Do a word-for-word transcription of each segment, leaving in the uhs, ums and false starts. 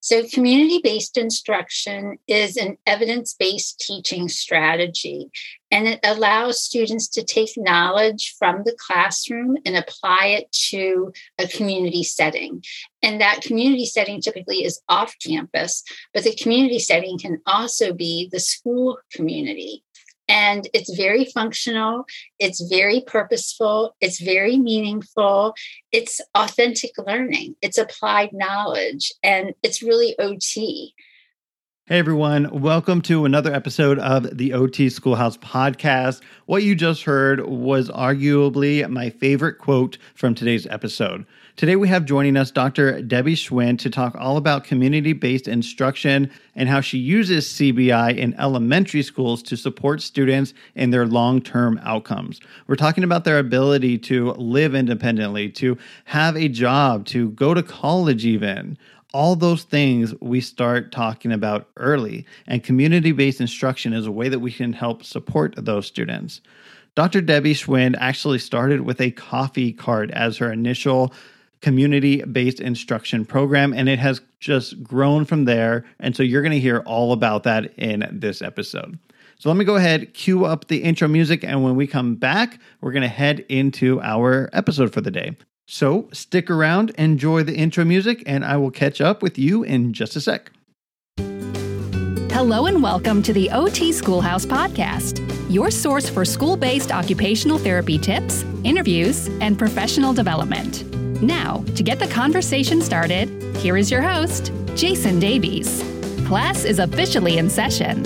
So community-based instruction is an evidence-based teaching strategy, and it allows students to take knowledge from the classroom and apply it to a community setting. And that community setting typically is off campus, but the community setting can also be the school community. And it's very functional, it's very purposeful, it's very meaningful, it's authentic learning, it's applied knowledge, and it's really O T. Hey everyone, welcome to another episode of the O T Schoolhouse podcast. What you just heard was arguably my favorite quote from today's episode. Today we have joining us Doctor Debbie Schwind to talk all about community-based instruction and how she uses C B I in elementary schools to support students in their long-term outcomes. We're talking about their ability to live independently, to have a job, to go to college even. All those things we start talking about early, and community-based instruction is a way that we can help support those students. Doctor Debbie Schwind actually started with a coffee cart as her initial community-based instruction program, and it has just grown from there. And so you're going to hear all about that in this episode. So let me go ahead, cue up the intro music, and when we come back, we're going to head into our episode for the day. So stick around, enjoy the intro music, and I will catch up with you in just a sec. Hello and welcome to the O T Schoolhouse podcast, your source for school-based occupational therapy tips, interviews, and professional development. Now, to get the conversation started, here is your host, Jason Davies. Class is officially in session.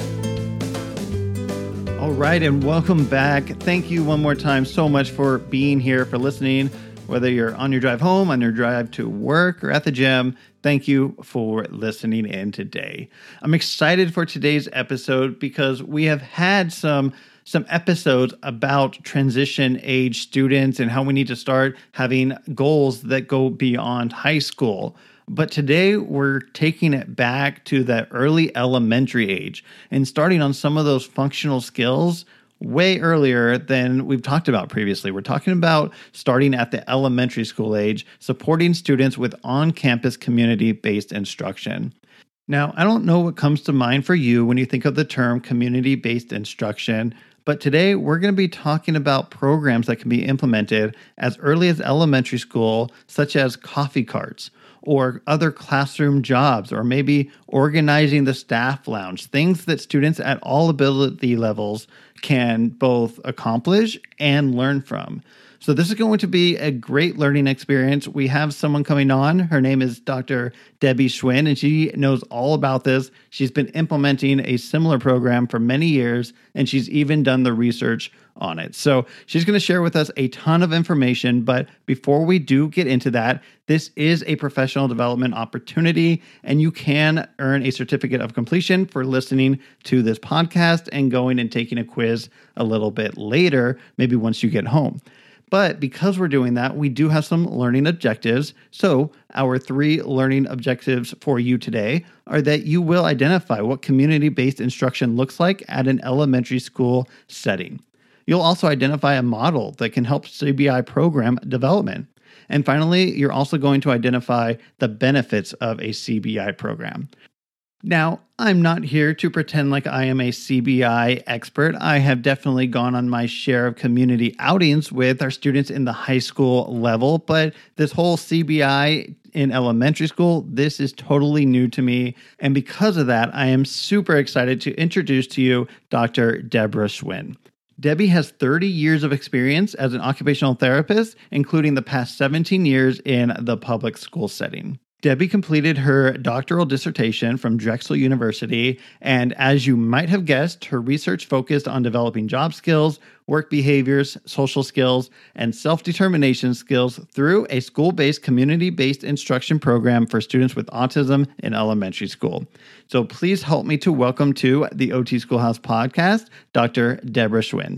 All right, and welcome back. Thank you one more time so much for being here, for listening. Whether you're on your drive home, on your drive to work, or at the gym, thank you for listening in today. I'm excited for today's episode because we have had some some episodes about transition age students and how we need to start having goals that go beyond high school. But today we're taking it back to that early elementary age and starting on some of those functional skills way earlier than we've talked about previously. We're talking about starting at the elementary school age, supporting students with on-campus community-based instruction. Now, I don't know what comes to mind for you when you think of the term community-based instruction, but today we're going to be talking about programs that can be implemented as early as elementary school, such as coffee carts, or other classroom jobs, or maybe organizing the staff lounge, things that students at all ability levels can both accomplish and learn from. So this is going to be a great learning experience. We have someone coming on. Her name is Doctor Debbie Schwind, and she knows all about this. She's been implementing a similar program for many years, and she's even done the research on it. So she's going to share with us a ton of information. But before we do get into that, this is a professional development opportunity, and you can earn a certificate of completion for listening to this podcast and going and taking a quiz a little bit later, maybe once you get home. But because we're doing that, we do have some learning objectives. So our three learning objectives for you today are that you will identify what community-based instruction looks like at an elementary school setting. You'll also identify a model that can help C B I program development. And finally, you're also going to identify the benefits of a C B I program. Now, I'm not here to pretend like I am a C B I expert. I have definitely gone on my share of community outings with our students in the high school level, but this whole C B I in elementary school, this is totally new to me. And because of that, I am super excited to introduce to you Doctor Deborah Schwind. Debbie has thirty years of experience as an occupational therapist, including the past seventeen years in the public school setting. Debbie completed her doctoral dissertation from Drexel University, and as you might have guessed, her research focused on developing job skills, work behaviors, social skills, and self-determination skills through a school-based, community-based instruction program for students with autism in elementary school. So please help me to welcome to the O T Schoolhouse podcast, Doctor Deborah Schwind.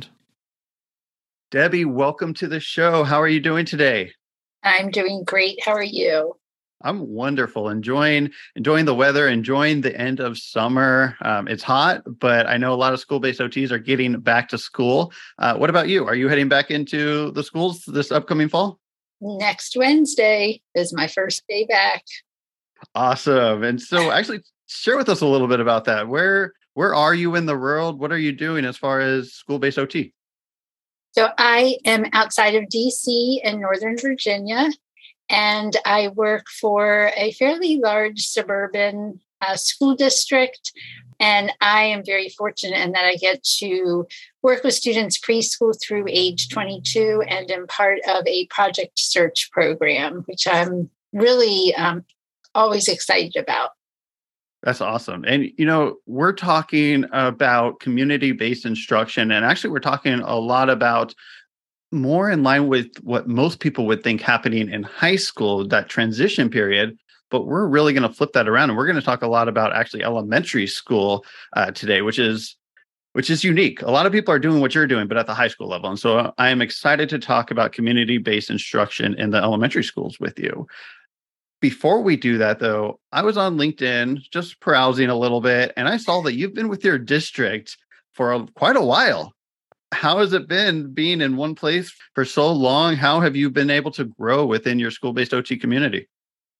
Debbie, welcome to the show. How are you doing today? I'm doing great. How are you? I'm wonderful. Enjoying enjoying the weather, enjoying the end of summer. Um, it's hot, but I know a lot of school-based O Ts are getting back to school. Uh, what about you? Are you heading back into the schools this upcoming fall? Next Wednesday is my first day back. Awesome. And so actually share with us a little bit about that. Where where are you in the world? What are you doing as far as school-based O T? So I am outside of D C in Northern Virginia, and I work for a fairly large suburban uh, school district. And I am very fortunate in that I get to work with students preschool through age twenty-two and am part of a project search program, which I'm really um, always excited about. That's awesome. And, you know, we're talking about community-based instruction. And actually, we're talking a lot about more in line with what most people would think happening in high school, that transition period. But we're really going to flip that around. And we're going to talk a lot about actually elementary school uh, today, which is which is unique. A lot of people are doing what you're doing, but at the high school level. And so I am excited to talk about community-based instruction in the elementary schools with you. Before we do that, though, I was on LinkedIn just browsing a little bit, and I saw that you've been with your district for a, quite a while. How has it been being in one place for so long? How have you been able to grow within your school-based O T community?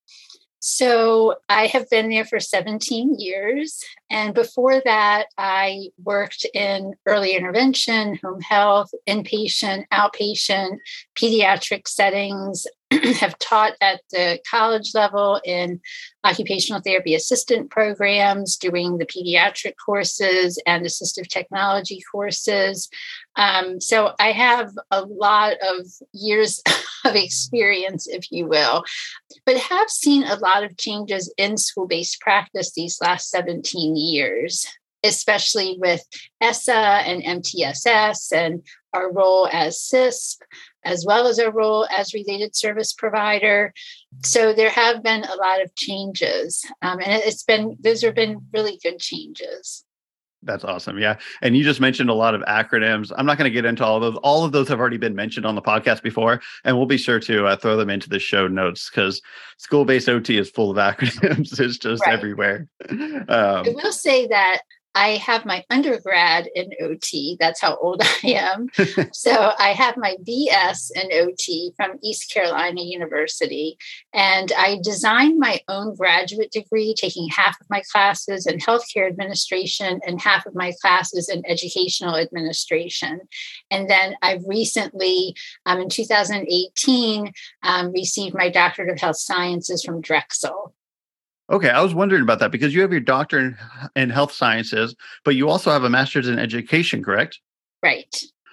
So I have been there for seventeen years. And before that, I worked in early intervention, home health, inpatient, outpatient, pediatric settings, have taught at the college level in occupational therapy assistant programs, doing the pediatric courses and assistive technology courses. Um, so I have a lot of years of experience, if you will, but have seen a lot of changes in school-based practice these last seventeen years, especially with E S S A and M T S S and our role as S I S P, as well as our role as related service provider. So there have been a lot of changes. Um, and it's been, those have been really good changes. That's awesome. Yeah. And you just mentioned a lot of acronyms. I'm not going to get into all of those. All of those have already been mentioned on the podcast before, and we'll be sure to uh, throw them into the show notes because school-based O T is full of acronyms. It's just right. everywhere. Um, I will say that I have my undergrad in O T. That's how old I am. So I have my B S in O T from East Carolina University. And I designed my own graduate degree, taking half of my classes in healthcare administration and half of my classes in educational administration. And then I've recently, um, in two thousand eighteen, um, received my doctorate of health sciences from Drexel. Okay, I was wondering about that because you have your doctorate in, in health sciences, but you also have a master's in education, correct? Right.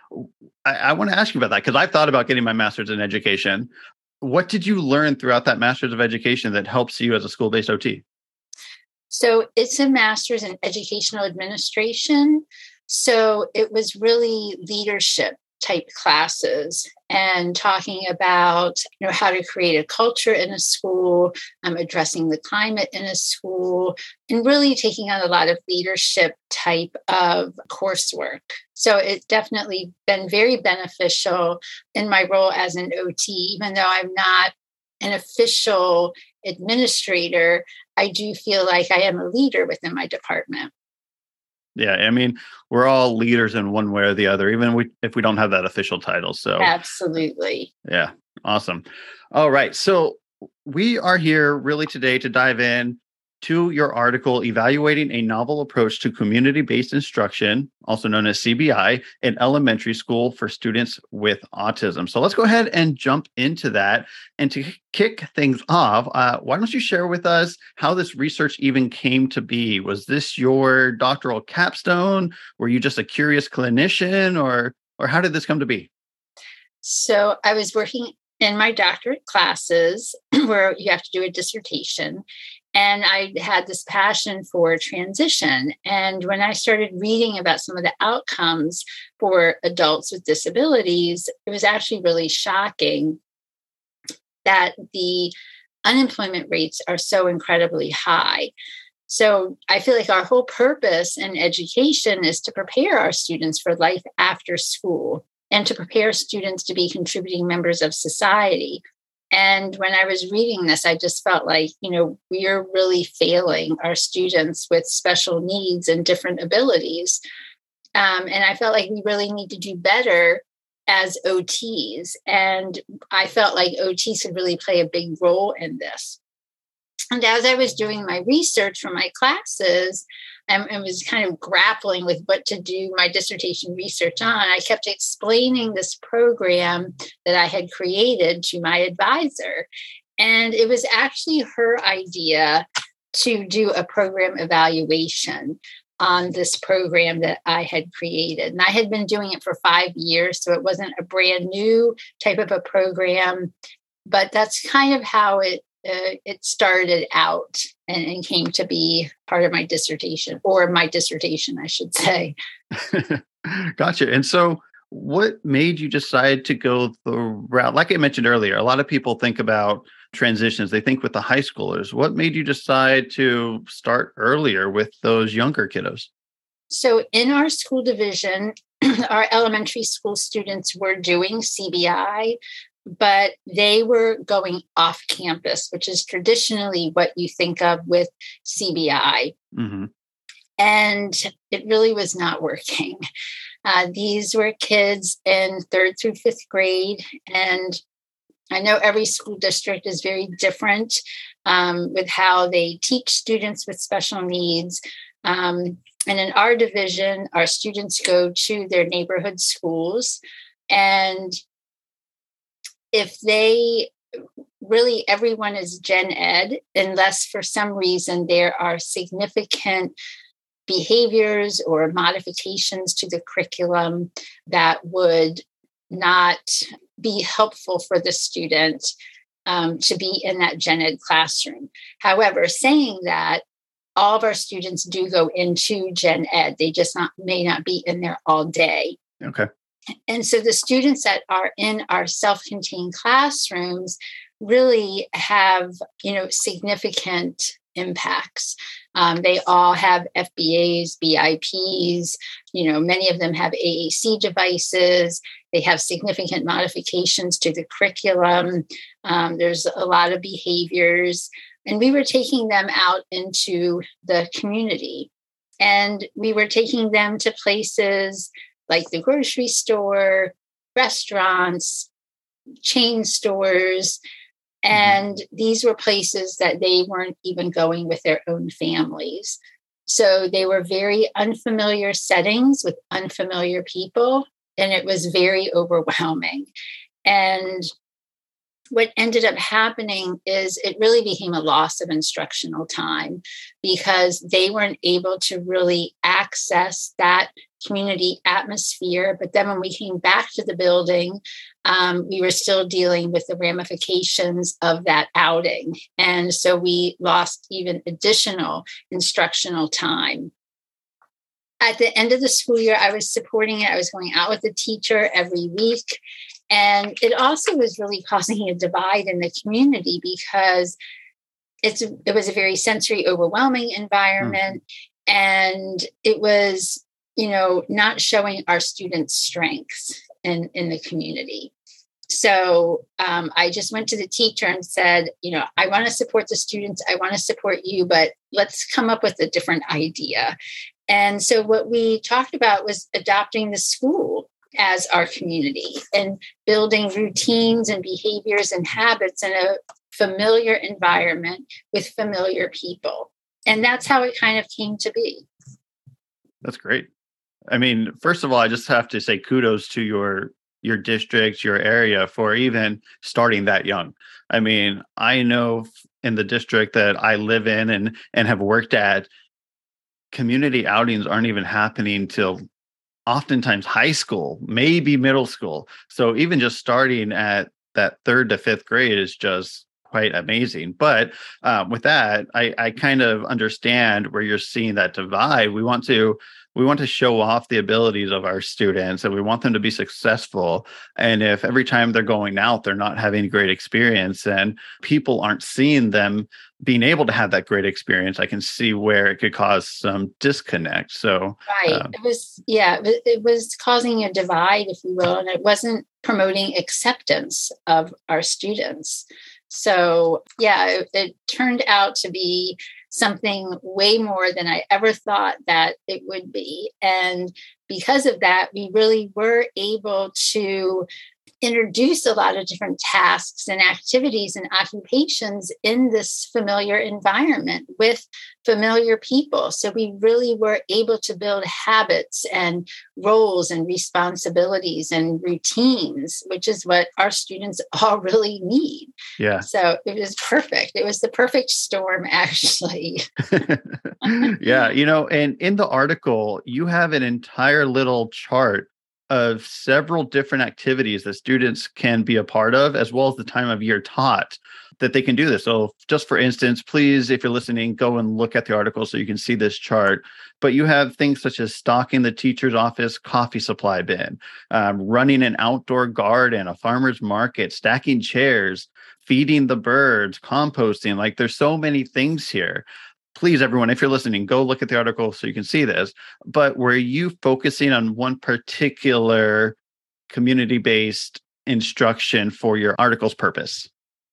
I, I want to ask you about that because I've thought about getting my master's in education. What did you learn throughout that master's of education that helps you as a school-based O T? So it's a master's in educational administration. So it was really leadership type classes and talking about, you know, how to create a culture in a school, um, addressing the climate in a school, and really taking on a lot of leadership type of coursework. So it's definitely been very beneficial in my role as an O T, even though I'm not an official administrator. I do feel like I am a leader within my department. Yeah, I mean, we're all leaders in one way or the other, even we, if we don't have that official title. So absolutely. Yeah, awesome. All right. So we are here really today to dive in to your article, Evaluating a Novel Approach to Community-Based Instruction, also known as C B I, in Elementary School for Students with Autism. So let's go ahead and jump into that. And to kick things off, uh, why don't you share with us how this research even came to be? Was this your doctoral capstone? Were you just a curious clinician, or or how did this come to be? So I was working in my doctorate classes where you have to do a dissertation. And I had this passion for transition. And when I started reading about some of the outcomes for adults with disabilities, it was actually really shocking that the unemployment rates are so incredibly high. So I feel like our whole purpose in education is to prepare our students for life after school and to prepare students to be contributing members of society. And when I was reading this, I just felt like, you know, we are really failing our students with special needs and different abilities. Um, and I felt like we really need to do better as O Ts. And I felt like O Ts could really play a big role in this. And as I was doing my research for my classes, and I was kind of grappling with what to do my dissertation research on, I kept explaining this program that I had created to my advisor. And it was actually her idea to do a program evaluation on this program that I had created. And I had been doing it for five years, so it wasn't a brand new type of a program, but that's kind of how it uh, it started out and, and came to be part of my dissertation, or my dissertation, I should say. Gotcha. And so what made you decide to go the route? Like I mentioned earlier, a lot of people think about transitions. They think with the high schoolers. What made you decide to start earlier with those younger kiddos? So in our school division, our elementary school students were doing C B I, but they were going off campus, which is traditionally what you think of with C B I. Mm-hmm. And it really was not working. Uh, these were kids in third through fifth grade. And I know every school district is very different um, with how they teach students with special needs. Um, and in our division, our students go to their neighborhood schools. And if they really, everyone is gen ed, unless for some reason there are significant behaviors or modifications to the curriculum that would not be helpful for the student um, to be in that gen ed classroom. However, saying that, all of our students do go into gen ed. They just not may not be in there all day. Okay. And so the students that are in our self-contained classrooms really have, you know, significant impacts. Um, they all have F B As, B I Ps, you know, many of them have A A C devices. They have significant modifications to the curriculum. Um, there's a lot of behaviors. And we were taking them out into the community. And we were taking them to places like the grocery store, restaurants, chain stores. And these were places that they weren't even going with their own families. So they were very unfamiliar settings with unfamiliar people, and it was very overwhelming. And what ended up happening is it really became a loss of instructional time because they weren't able to really access that community atmosphere. But then when we came back to the building, um, we were still dealing with the ramifications of that outing. And so we lost even additional instructional time. At the end of the school year, I was supporting it. I was going out with the teacher every week. And it also was really causing a divide in the community because it's it was a very sensory overwhelming environment. Mm. And it was, you know, not showing our students' strengths in, in the community. So um, I just went to the teacher and said, you know, I want to support the students. I want to support you, but let's come up with a different idea. And so what we talked about was adopting the school as our community and building routines and behaviors and habits in a familiar environment with familiar people. And that's how it kind of came to be. That's great. I mean, first of all, I just have to say kudos to your your district, your area for even starting that young. I mean, I know in the district that I live in and and have worked at, community outings aren't even happening till oftentimes high school, maybe middle school. So even just starting at that third to fifth grade is just quite amazing. But um, with that, I, I kind of understand where you're seeing that divide. We want to we want to show off the abilities of our students and we want them to be successful. And if every time they're going out, they're not having a great experience and people aren't seeing them being able to have that great experience, I can see where it could cause some disconnect. So, right. Um, it was, yeah, it was causing a divide, if you will, and it wasn't promoting acceptance of our students. So, yeah, it, it turned out to be something way more than I ever thought that it would be. And because of that, we really were able to introduce a lot of different tasks and activities and occupations in this familiar environment with familiar people. So we really were able to build habits and roles and responsibilities and routines, which is what our students all really need. Yeah. So it was perfect. It was the perfect storm, actually. Yeah. You know, and in the article, you have an entire little chart of several different activities that students can be a part of, as well as the time of year taught that they can do this. So just for instance, please, if you're listening, go and look at the article so you can see this chart. But you have things such as stocking the teacher's office coffee supply bin, um, running an outdoor garden, a farmer's market, stacking chairs, feeding the birds, composting. Like there's so many things here. Please, everyone, if you're listening, go look at the article so you can see this. But were you focusing on one particular community-based instruction for your article's purpose?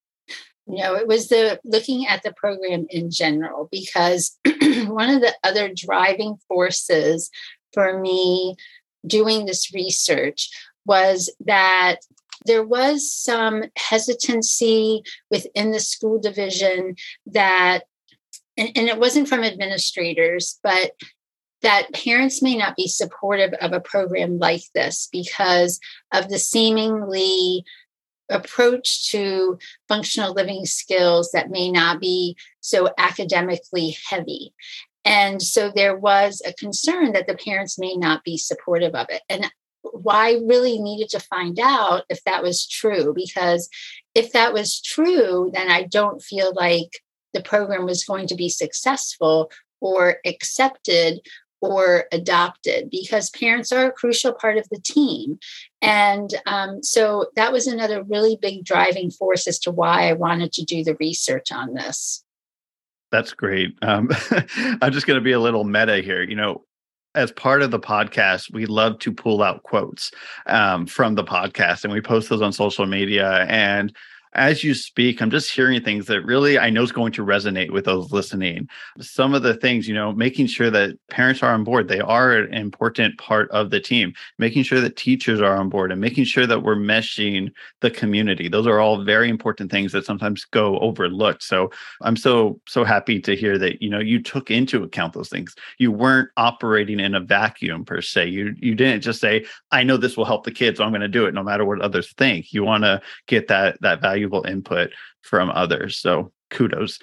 No, it was the looking at the program in general, because one of the other driving forces for me doing this research was that there was some hesitancy within the school division that And, and it wasn't from administrators, but that parents may not be supportive of a program like this because of the seemingly approach to functional living skills that may not be so academically heavy. And so there was a concern that the parents may not be supportive of it. And I really needed to find out if that was true, because if that was true, then I don't feel like the program was going to be successful or accepted or adopted, because parents are a crucial part of the team. And um, so that was another really big driving force as to why I wanted to do the research on this. That's great. Um, I'm just going to be a little meta here. You know, as part of the podcast, we love to pull out quotes um, from the podcast, and we post those on social media. And as you speak, I'm just hearing things that really I know is going to resonate with those listening. Some of the things, you know, making sure that parents are on board. They are an important part of the team. Making sure that teachers are on board and making sure that we're meshing the community. Those are all very important things that sometimes go overlooked. So I'm so, so happy to hear that, you know, you took into account those things. You weren't operating in a vacuum per se. You, you didn't just say, I know this will help the kids, so I'm going to do it no matter what others think. You want to get that, that value input from others. So kudos.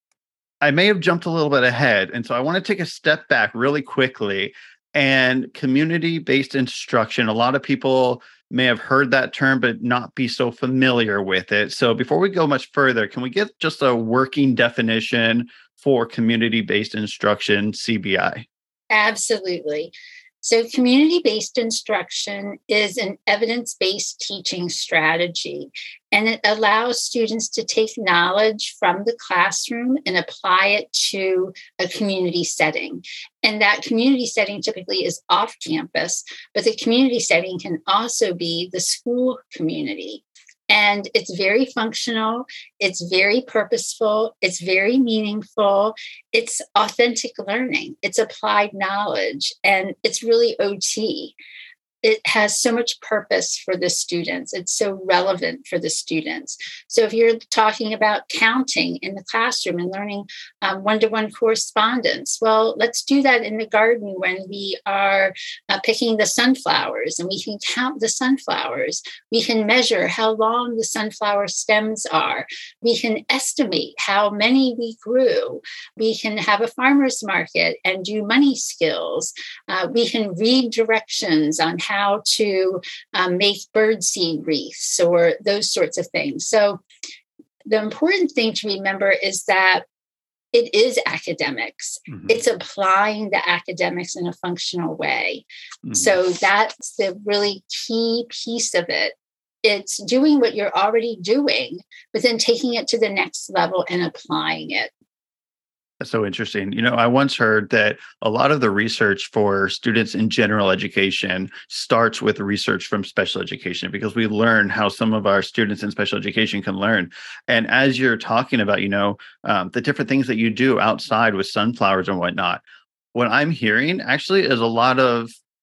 I may have jumped a little bit ahead. And so I want to take a step back really quickly. And community-based instruction, a lot of people may have heard that term, but not be so familiar with it. So before we go much further, can we get just a working definition for community-based instruction, C B I? Absolutely. So community-based instruction is an evidence-based teaching strategy, and it allows students to take knowledge from the classroom and apply it to a community setting. And that community setting typically is off campus, but the community setting can also be the school community. And it's very functional, it's very purposeful, it's very meaningful, it's authentic learning, it's applied knowledge, and it's really O T. It has so much purpose for the students. It's so relevant for the students. So if you're talking about counting in the classroom and learning um, one-to-one correspondence, well, let's do that in the garden when we are uh, picking the sunflowers, and we can count the sunflowers. We can measure how long the sunflower stems are. We can estimate how many we grew. We can have a farmer's market and do money skills. Uh, we can read directions on how to um, make birdseed wreaths or those sorts of things. So the important thing to remember is that it is academics. Mm-hmm. It's applying the academics in a functional way. Mm-hmm. So that's the really key piece of it. It's doing what you're already doing, but then taking it to the next level and applying it. That's so interesting. You know, I once heard that a lot of the research for students in general education starts with research from special education, because we learn how some of our students in special education can learn. And as you're talking about, you know, um, the different things that you do outside with sunflowers and whatnot, what I'm hearing actually is a lot of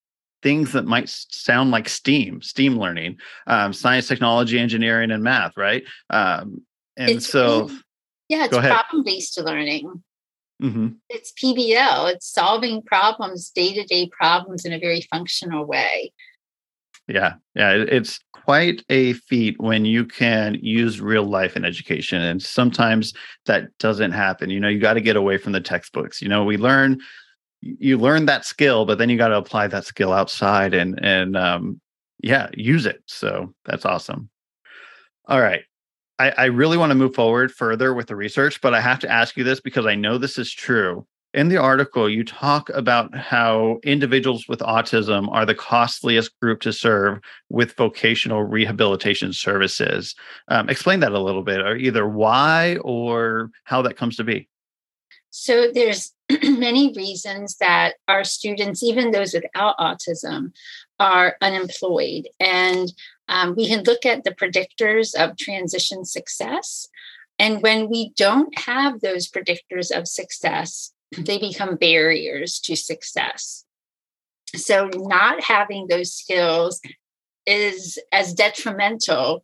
things that might sound like STEAM, STEAM learning, um, science, technology, engineering, and math, right? Um, and it's so, really, yeah, it's go ahead. problem-based learning. Mm-hmm. It's P B L. It's solving problems, day-to-day problems in a very functional way. Yeah, yeah, it's quite a feat when you can use real life in education. And sometimes that doesn't happen. You know, you got to get away from the textbooks. You know, we learn, you learn that skill, but then you got to apply that skill outside and, and um, yeah, use it. So that's awesome. All right. I, I really want to move forward further with the research, but I have to ask you this because I know this is true. In the article, you talk about how individuals with autism are the costliest group to serve with vocational rehabilitation services. Um, explain that a little bit, or either why or how that comes to be. So there's many reasons that our students, even those without autism, are unemployed. And um, we can look at the predictors of transition success. And when we don't have those predictors of success, they become barriers to success. So not having those skills is as detrimental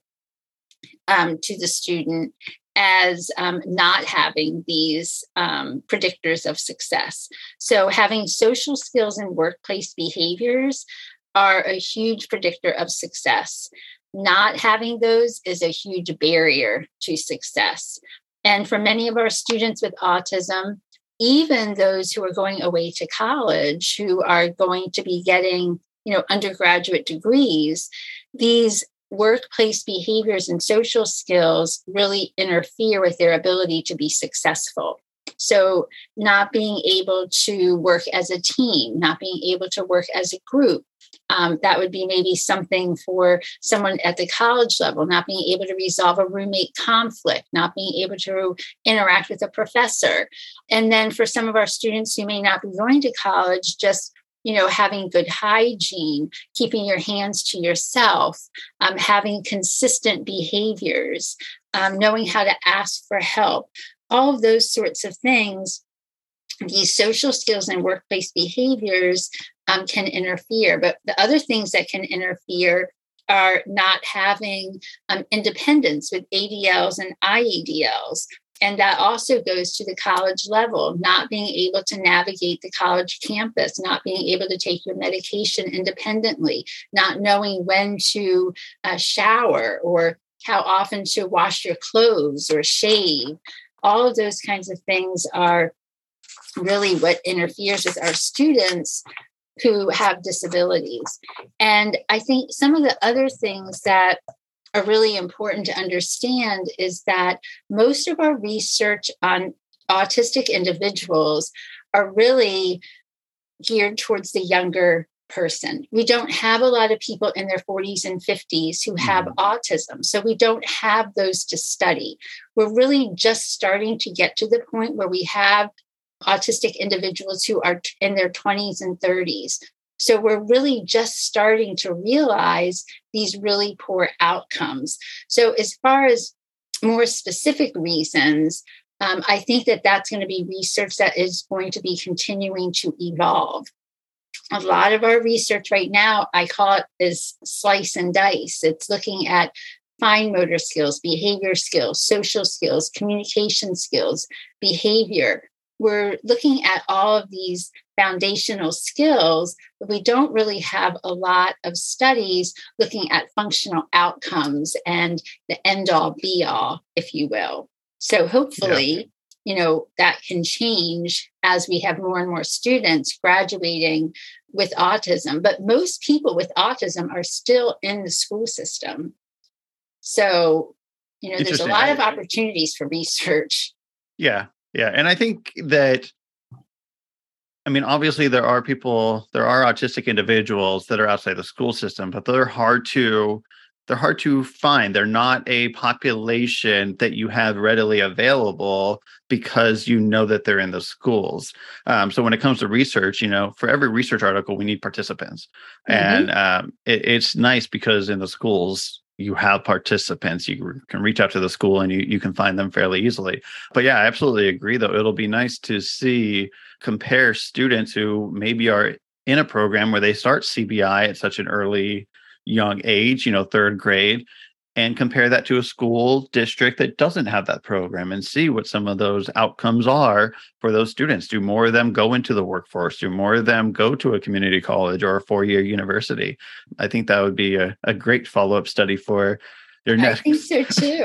um, to the student as um, not having these um, predictors of success. So having social skills and workplace behaviors are a huge predictor of success. Not having those is a huge barrier to success. And for many of our students with autism, even those who are going away to college, who are going to be getting, you know, undergraduate degrees, these workplace behaviors and social skills really interfere with their ability to be successful. So not being able to work as a team, not being able to work as a group, um, that would be maybe something for someone at the college level, not being able to resolve a roommate conflict, not being able to interact with a professor. And then for some of our students who may not be going to college, just you know, having good hygiene, keeping your hands to yourself, um, having consistent behaviors, um, knowing how to ask for help, all of those sorts of things, these social skills and workplace behaviors um, can interfere. But the other things that can interfere are not having um, independence with A D Ls and I A D Ls. And that also goes to the college level, not being able to navigate the college campus, not being able to take your medication independently, not knowing when to uh, shower or how often to wash your clothes or shave. All of those kinds of things are really what interferes with our students who have disabilities. And I think some of the other things that are really important to understand is that most of our research on autistic individuals are really geared towards the younger person. We don't have a lot of people in their forties and fifties who have mm-hmm. autism. So we don't have those to study. We're really just starting to get to the point where we have autistic individuals who are in their twenties and thirties. So we're really just starting to realize these really poor outcomes. So as far as more specific reasons, um, I think that that's going to be research that is going to be continuing to evolve. A lot of our research right now, I call it is slice and dice. It's looking at fine motor skills, behavior skills, social skills, communication skills, behavior. We're looking at all of these foundational skills, but we don't really have a lot of studies looking at functional outcomes and the end all be all, if you will. So hopefully, yeah. you know, that can change as we have more and more students graduating with autism. But most people with autism are still in the school system. So, you know, there's a lot of opportunities for research. Yeah. Yeah. And I think that, I mean, obviously there are people, there are autistic individuals that are outside the school system, but they're hard to, they're hard to find. They're not a population that you have readily available because you know that they're in the schools. Um, so when it comes to research, you know, for every research article, we need participants. Mm-hmm. And um, it, it's nice because in the schools, you have participants, you can reach out to the school and you, you can find them fairly easily. But yeah, I absolutely agree, though. It'll be nice to see, compare students who maybe are in a program where they start C B I at such an early, young age, you know, third grade, and compare that to a school district that doesn't have that program and see what some of those outcomes are for those students. Do more of them go into the workforce? Do more of them go to a community college or a four-year university? I think that would be a, a great follow-up study for your next. I think so too.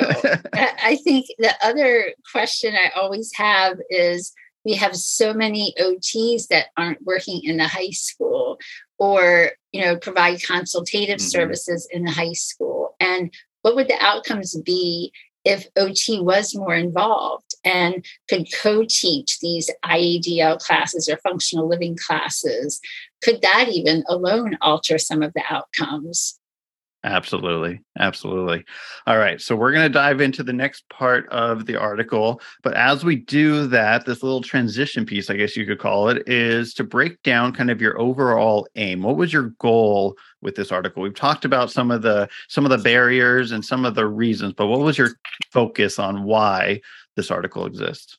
I think the other question I always have is, we have so many O Ts that aren't working in the high school, or, you know, provide consultative mm-hmm. services in the high school. And what would the outcomes be if O T was more involved and could co-teach these I A D L classes or functional living classes? Could that even alone alter some of the outcomes? Absolutely. Absolutely. All right. So we're going to dive into the next part of the article. But as we do that, this little transition piece, I guess you could call it, is to break down kind of your overall aim. What was your goal with this article? We've talked about some of the some of the barriers and some of the reasons, but what was your focus on why this article exists?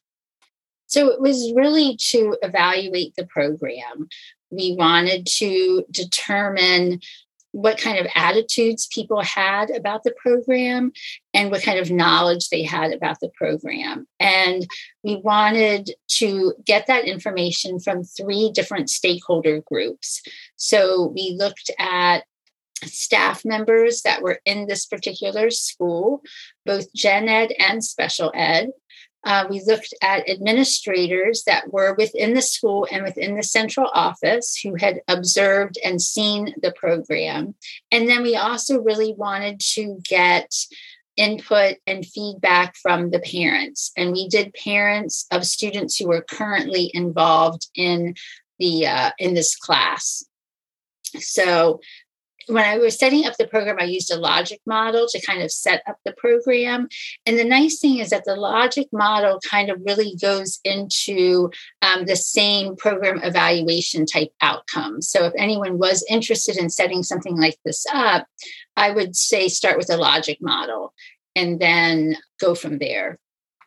So it was really to evaluate the program. We wanted to determine what kind of attitudes people had about the program and what kind of knowledge they had about the program. And we wanted to get that information from three different stakeholder groups. So we looked at staff members that were in this particular school, both gen ed and special ed. Uh, we looked at administrators that were within the school and within the central office who had observed and seen the program. And then we also really wanted to get input and feedback from the parents. And we did parents of students who were currently involved in the uh, in this class. So when I was setting up the program, I used a logic model to kind of set up the program. And the nice thing is that the logic model kind of really goes into um, the same program evaluation type outcomes. So if anyone was interested in setting something like this up, I would say start with a logic model and then go from there.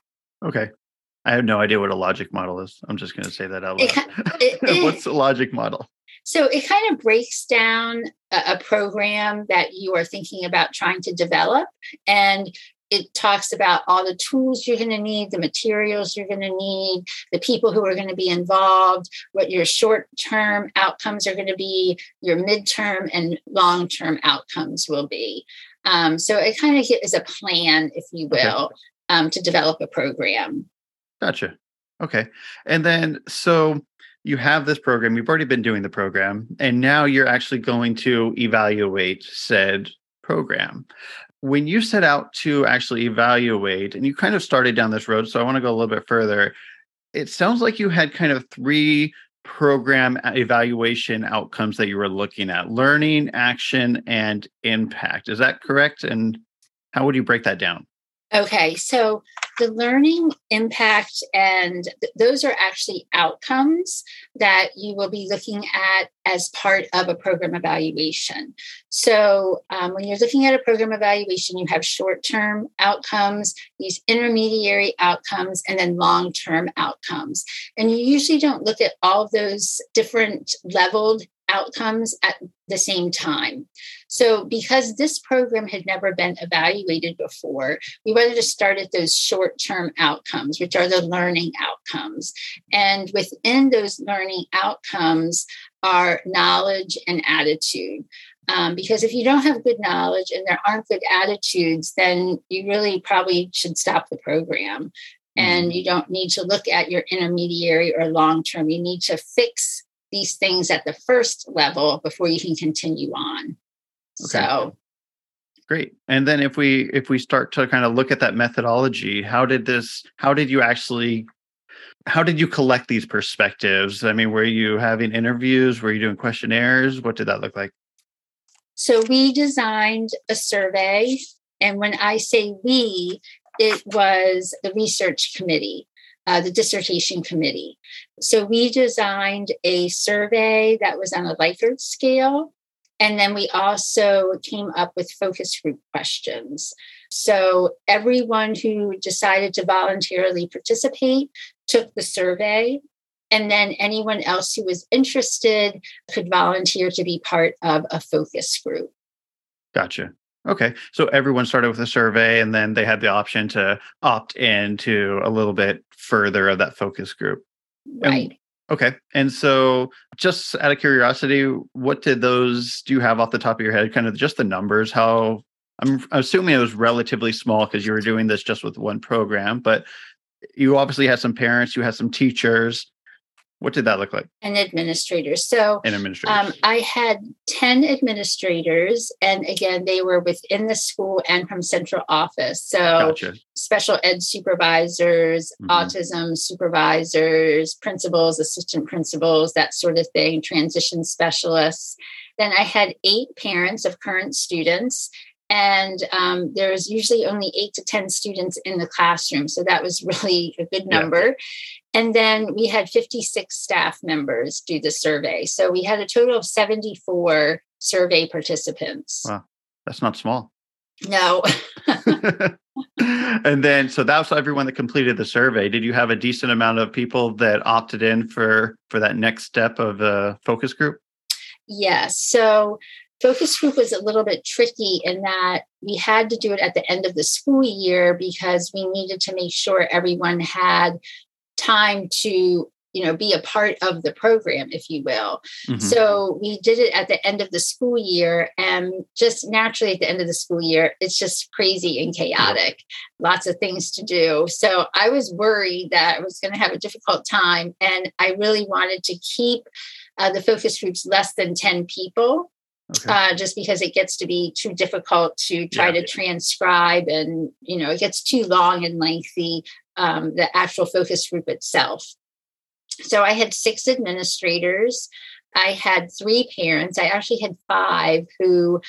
Okay. I have no idea what a logic model is. I'm just going to say that out loud. It, it, What's a logic model? So it kind of breaks down a, a program that you are thinking about trying to develop. And it talks about all the tools you're going to need, the materials you're going to need, the people who are going to be involved, what your short-term outcomes are going to be, your midterm and long-term outcomes will be. Um, so it kind of is a plan, if you will, okay. um, to develop a program. Gotcha. Okay. And then, so you have this program, you've already been doing the program, and now you're actually going to evaluate said program. When you set out to actually evaluate, and you kind of started down this road, so I want to go a little bit further. It sounds like you had kind of three program evaluation outcomes that you were looking at: learning, action, and impact. Is that correct? And how would you break that down? Okay, so the learning, impact, and th- those are actually outcomes that you will be looking at as part of a program evaluation. So um, when you're looking at a program evaluation, you have short-term outcomes, these intermediary outcomes, and then long-term outcomes. And you usually don't look at all of those different leveled outcomes at the same time. So because this program had never been evaluated before, we wanted to start at those short-term outcomes, which are the learning outcomes. And within those learning outcomes are knowledge and attitude. Um, because if you don't have good knowledge and there aren't good attitudes, then you really probably should stop the program. And you don't need to look at your intermediary or long-term. You need to fix these things at the first level before you can continue on. Okay. So great. And then if we if we start to kind of look at that methodology, how did this how did you actually how did you collect these perspectives? I mean, were you having interviews? Were you doing questionnaires? What did that look like? So we designed a survey. And when I say we, it was the research committee. Uh, the dissertation committee. So we designed a survey that was on a Likert scale. And then we also came up with focus group questions. So everyone who decided to voluntarily participate took the survey. And then anyone else who was interested could volunteer to be part of a focus group. Gotcha. Okay. So everyone started with a survey, and then they had the option to opt into a little bit further of that focus group. Right. And, okay. And so just out of curiosity, what did those, do you have off the top of your head, kind of just the numbers? How, I'm assuming it was relatively small because you were doing this just with one program, but you obviously had some parents, you had some teachers. What did that look like? And administrators. So And administrators. Um, I had ten administrators, and again, they were within the school and from central office. So Gotcha. special ed supervisors, Mhm. autism supervisors, principals, assistant principals, that sort of thing, transition specialists. Then I had eight parents of current students. And um, there's usually only eight to ten students in the classroom. So that was really a good number. Yeah. And then we had fifty-six staff members do the survey. So we had a total of seventy-four survey participants. Wow, that's not small. No. And then, so that was everyone that completed the survey. Did you have a decent amount of people that opted in for, for that next step of the focus group? Yes. So focus group was a little bit tricky in that we had to do it at the end of the school year because we needed to make sure everyone had time to, you know, be a part of the program, if you will. Mm-hmm. So we did it at the end of the school year, and just naturally at the end of the school year, it's just crazy and chaotic, lots of things to do. So I was worried that I was going to have a difficult time, and I really wanted to keep uh, the focus groups less than ten people. Okay. Uh, just because it gets to be too difficult to try yeah. to transcribe, and, you know, it gets too long and lengthy, um, the actual focus group itself. So I had six administrators. I had three parents. I actually had five who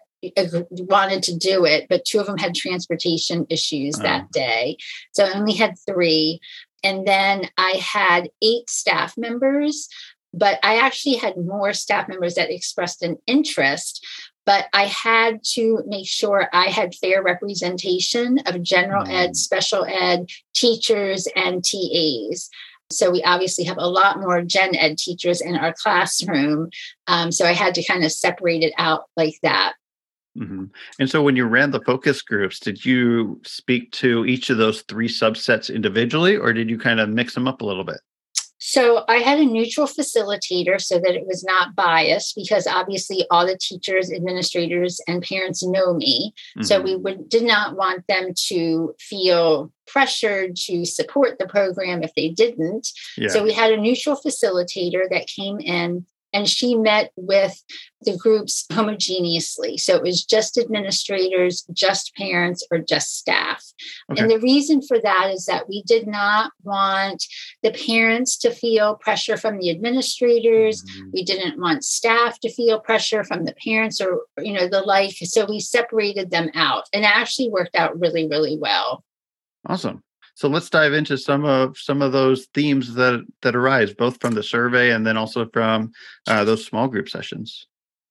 wanted to do it, but two of them had transportation issues oh. that day. So I only had three. And then I had eight staff members. But I actually had more staff members that expressed an interest, but I had to make sure I had fair representation of general ed, special ed, teachers, and T As. So we obviously have a lot more gen ed teachers in our classroom. Um, so I had to kind of separate it out like that. Mm-hmm. And so when you ran the focus groups, did you speak to each of those three subsets individually, or did you kind of mix them up a little bit? So I had a neutral facilitator so that it was not biased, because obviously all the teachers, administrators, and parents know me. Mm-hmm. So we would, did not want them to feel pressured to support the program if they didn't. Yeah. So we had a neutral facilitator that came in, and she met with the groups homogeneously. So it was just administrators, just parents, or just staff. Okay. And the reason for that is that we did not want the parents to feel pressure from the administrators. Mm-hmm. We didn't want staff to feel pressure from the parents, or, you know, the like. So we separated them out, and it actually worked out really, really well. Awesome. So let's dive into some of some of those themes that that arise, both from the survey and then also from uh, those small group sessions.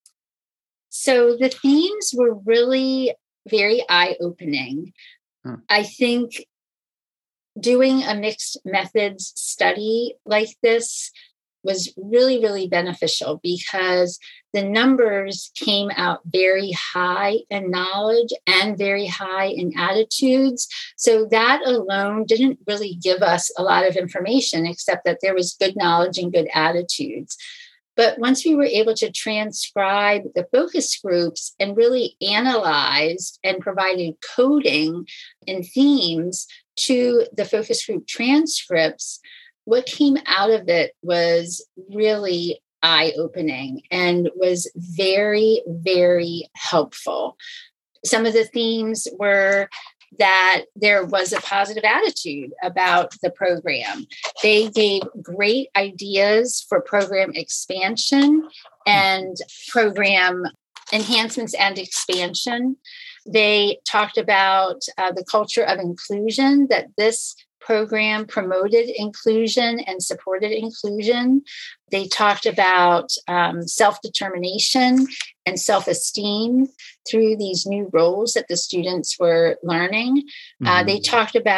So the themes were really very eye-opening. Huh. I think doing a mixed methods study like this was really, really beneficial, because the numbers came out very high in knowledge and very high in attitudes. So that alone didn't really give us a lot of information, except that there was good knowledge and good attitudes. But once we were able to transcribe the focus groups and really analyze and provided coding and themes to the focus group transcripts, what came out of it was really eye-opening and was very, very helpful. Some of the themes were that there was a positive attitude about the program. They gave great ideas for program expansion and program enhancements and expansion. They talked about uh, the culture of inclusion, that this program promoted inclusion and supported inclusion. They talked about um, self-determination and self-esteem through these new roles that the students were learning. Mm-hmm. Uh, they talked about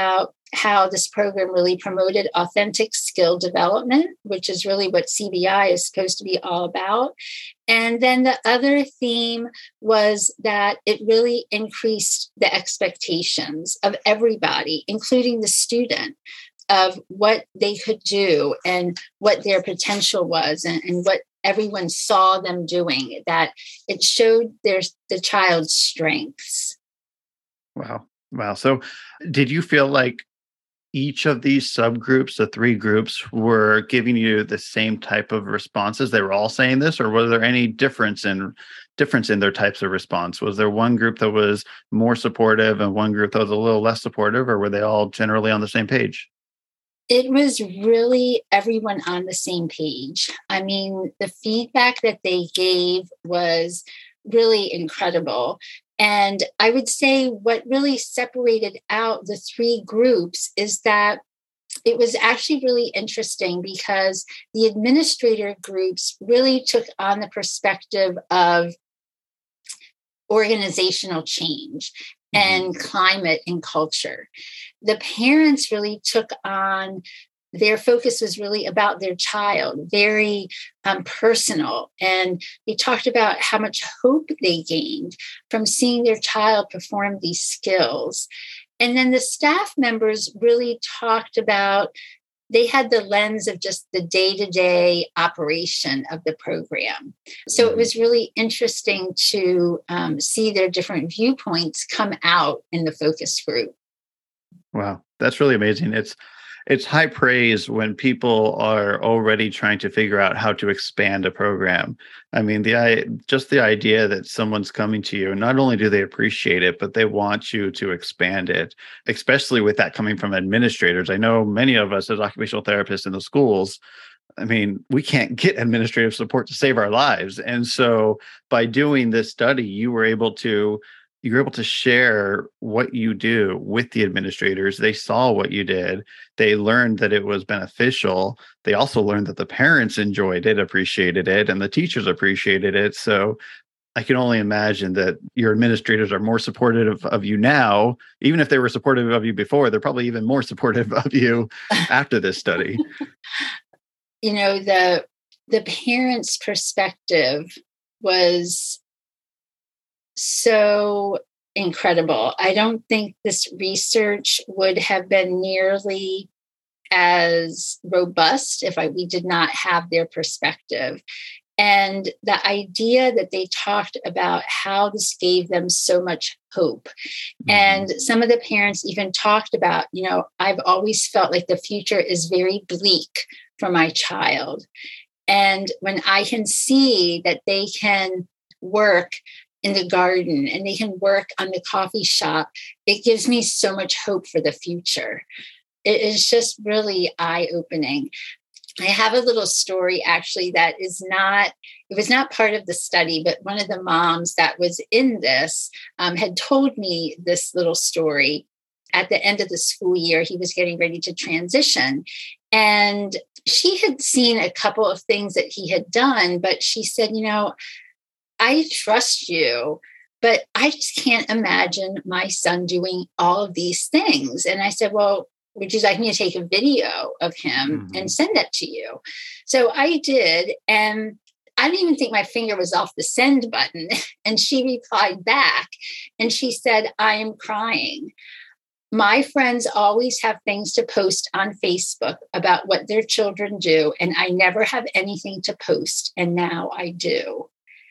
how this program really promoted authentic skill development, which is really what C B I is supposed to be all about. And then the other theme was that it really increased the expectations of everybody, including the student, of what they could do and what their potential was, and, and what everyone saw them doing, that it showed their the child's strengths. Wow. Wow. So did you feel like each of these subgroups, the three groups, were giving you the same type of responses? They were all saying this, or was there any difference in difference in their types of response? Was there one group that was more supportive and one group that was a little less supportive, or were they all generally on the same page? It was really everyone on the same page. I mean, the feedback that they gave was really incredible. And I would say what really separated out the three groups is that it was actually really interesting, because the administrator groups really took on the perspective of organizational change and climate and culture. The parents really took on, their focus was really about their child, very um, personal. And they talked about how much hope they gained from seeing their child perform these skills. And then the staff members really talked about, they had the lens of just the day-to-day operation of the program. So it was really interesting to um, see their different viewpoints come out in the focus group. Wow, that's really amazing. It's it's high praise when people are already trying to figure out how to expand a program. I mean, the I just the idea that someone's coming to you, and not only do they appreciate it, but they want you to expand it, especially with that coming from administrators. I know many of us as occupational therapists in the schools, I mean, we can't get administrative support to save our lives. And so by doing this study, you were able to you're able to share what you do with the administrators. They saw what you did. They learned that it was beneficial. They also learned that the parents enjoyed it, appreciated it, and the teachers appreciated it. So I can only imagine that your administrators are more supportive of, of you now. Even if they were supportive of you before, they're probably even more supportive of you after this study. You know, the the parents' perspective was so incredible. I don't think this research would have been nearly as robust if I, we did not have their perspective. And the idea that they talked about how this gave them so much hope. Mm-hmm. And some of the parents even talked about, you know, I've always felt like the future is very bleak for my child. And when I can see that they can work in the garden and they can work on the coffee shop, it gives me so much hope for the future. It is just really eye-opening. I have a little story actually that is not, it was not part of the study, but one of the moms that was in this um, had told me this little story. At the end of the school year, he was getting ready to transition. And she had seen a couple of things that he had done, but she said, you know, I trust you, but I just can't imagine my son doing all of these things. And I said, well, would you like me to take a video of him mm-hmm. and send that to you? So I did. And I didn't even think my finger was off the send button. And she replied back and she said, I am crying. My friends always have things to post on Facebook about what their children do. And I never have anything to post. And now I do.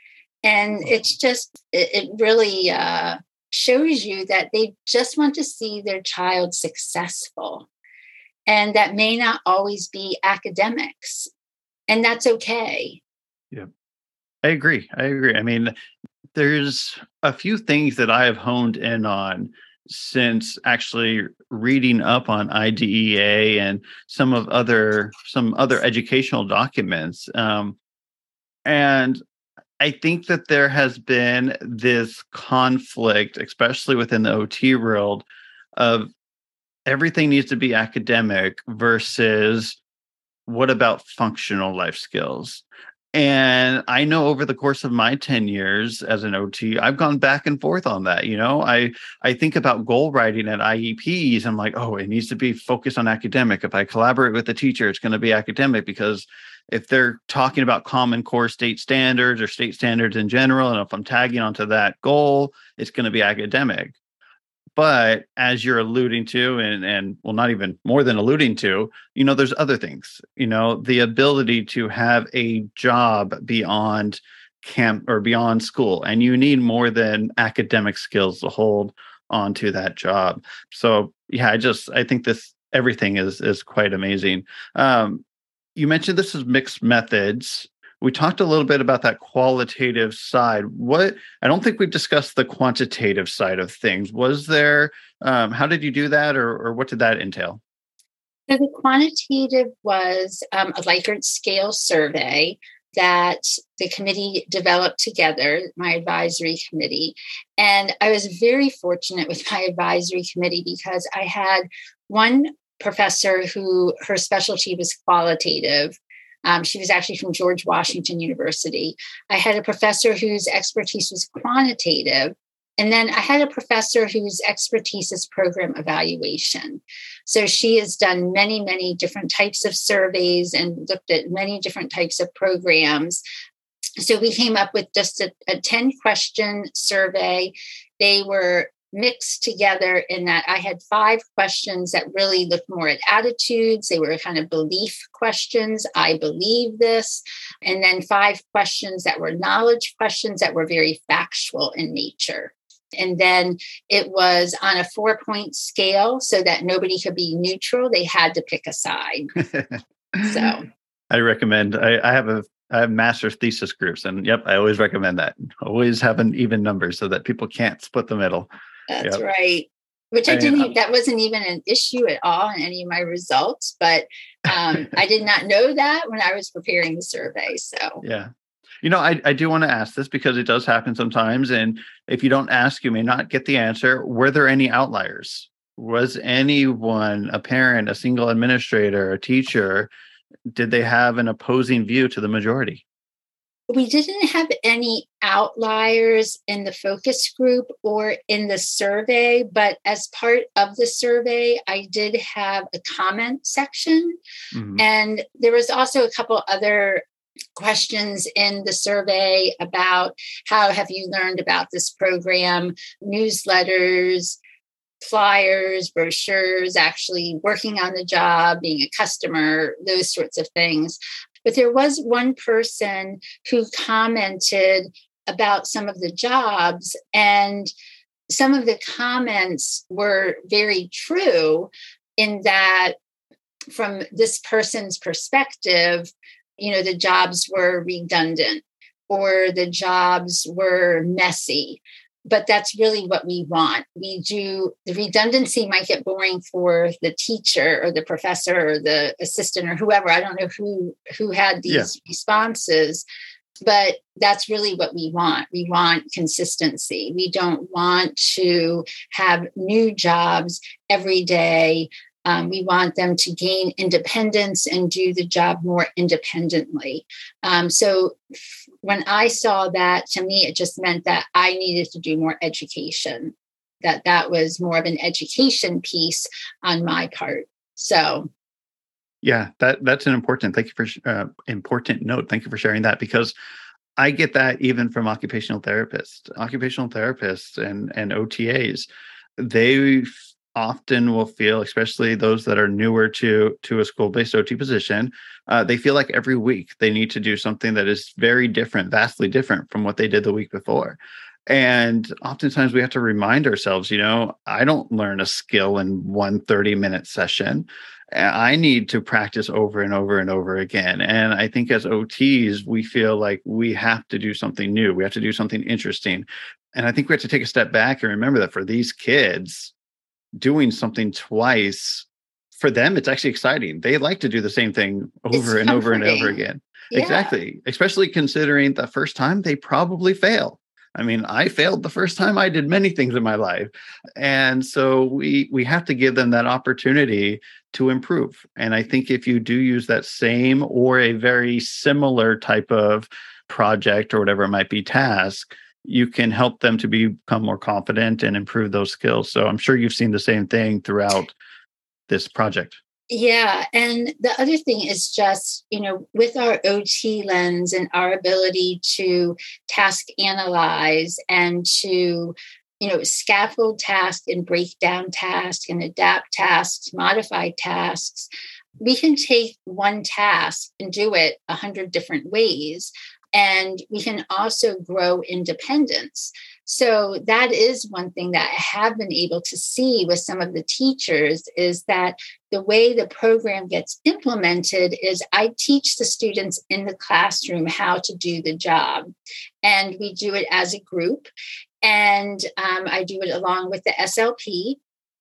And it's just, it, it really uh, shows you that they just want to see their child successful. And that may not always be academics. And that's okay. Yeah, I agree. I agree. I mean, there's a few things that I have honed in on since actually reading up on I D E A and some of other, some other educational documents. Um, and I think that there has been this conflict, especially within the O T world, of everything needs to be academic versus what about functional life skills? And I know over the course of my ten years as an O T, I've gone back and forth on that. You know, I, I think about goal writing at I E Ps. I'm like, oh, it needs to be focused on academic. If I collaborate with the teacher, it's going to be academic, because if they're talking about Common Core state standards or state standards in general, and if I'm tagging onto that goal, it's going to be academic. But as you're alluding to, and, and well, not even more than alluding to, you know, there's other things, you know, the ability to have a job beyond camp or beyond school. And you need more than academic skills to hold on to that job. So, yeah, I just, I think this, everything is, is quite amazing. Um, you mentioned this is mixed methods. We talked a little bit about that qualitative side. What, I don't think we've discussed the quantitative side of things. Was there, um, how did you do that, or, or what did that entail? So the quantitative was um, a Likert scale survey that the committee developed together, my advisory committee. And I was very fortunate with my advisory committee because I had one professor who her specialty was qualitative. Um, she was actually from George Washington University. I had a professor whose expertise was quantitative. And then I had a professor whose expertise is program evaluation. So she has done many, many different types of surveys and looked at many different types of programs. So we came up with just a, a ten question survey. They were mixed together in that I had five questions that really looked more at attitudes. They were kind of belief questions. I believe this. And then five questions that were knowledge questions that were very factual in nature. And then it was on a four point scale so that nobody could be neutral. They had to pick a side. So I recommend, I, I have a I have master's thesis groups, and yep, I always recommend that. Always have an even number so that people can't split the middle. That's yep. right. Which I, I didn't, mean, that wasn't even an issue at all in any of my results, but um, I did not know that when I was preparing the survey. So, yeah. You know, I, I do want to ask this because it does happen sometimes. And if you don't ask, you may not get the answer. Were there any outliers? Was anyone, a parent, a single administrator, a teacher, did they have an opposing view to the majority? We didn't have any outliers in the focus group or in the survey, but as part of the survey, I did have a comment section. Mm-hmm. And there was also a couple other questions in the survey about how have you learned about this program, newsletters, flyers, brochures, actually working on the job, being a customer, those sorts of things. But there was one person who commented about some of the jobs, and some of the comments were very true in that from this person's perspective, you know, the jobs were redundant or the jobs were messy. But that's really what we want. We do, the redundancy might get boring for the teacher or the professor or the assistant or whoever. I don't know who, who had these yeah. responses, but that's really what we want. We want consistency. We don't want to have new jobs every day. Um, we want them to gain independence and do the job more independently. Um, so when I saw that, to me, it just meant that I needed to do more education, that that was more of an education piece on my part. So. Yeah, that that's an important, thank you for, uh, important note. Thank you for sharing that, because I get that even from occupational therapists, occupational therapists and, and O T As. They often will feel, especially those that are newer to, to a school-based O T position, uh, they feel like every week they need to do something that is very different, vastly different from what they did the week before. And oftentimes we have to remind ourselves, you know, I don't learn a skill in one thirty-minute session. I need to practice over and over and over again. And I think as O Ts, we feel like we have to do something new. We have to do something interesting. And I think we have to take a step back and remember that for these kids, doing something twice, for them, it's actually exciting. They like to do the same thing over and over and over again. Yeah. Exactly. Especially considering the first time they probably fail. I mean, I failed the first time. I did many things in my life. And so we we have to give them that opportunity to improve. And I think if you do use that same or a very similar type of project or whatever it might be, task, you can help them to become more confident and improve those skills. So I'm sure you've seen the same thing throughout this project. Yeah. And the other thing is just, you know, with our O T lens and our ability to task analyze and to, you know, scaffold tasks and break down tasks and adapt tasks, modify tasks, we can take one task and do it a hundred different ways. And we can also grow independence. So that is one thing that I have been able to see with some of the teachers is that the way the program gets implemented is I teach the students in the classroom how to do the job. And we do it as a group. And um, I do it along with the S L P.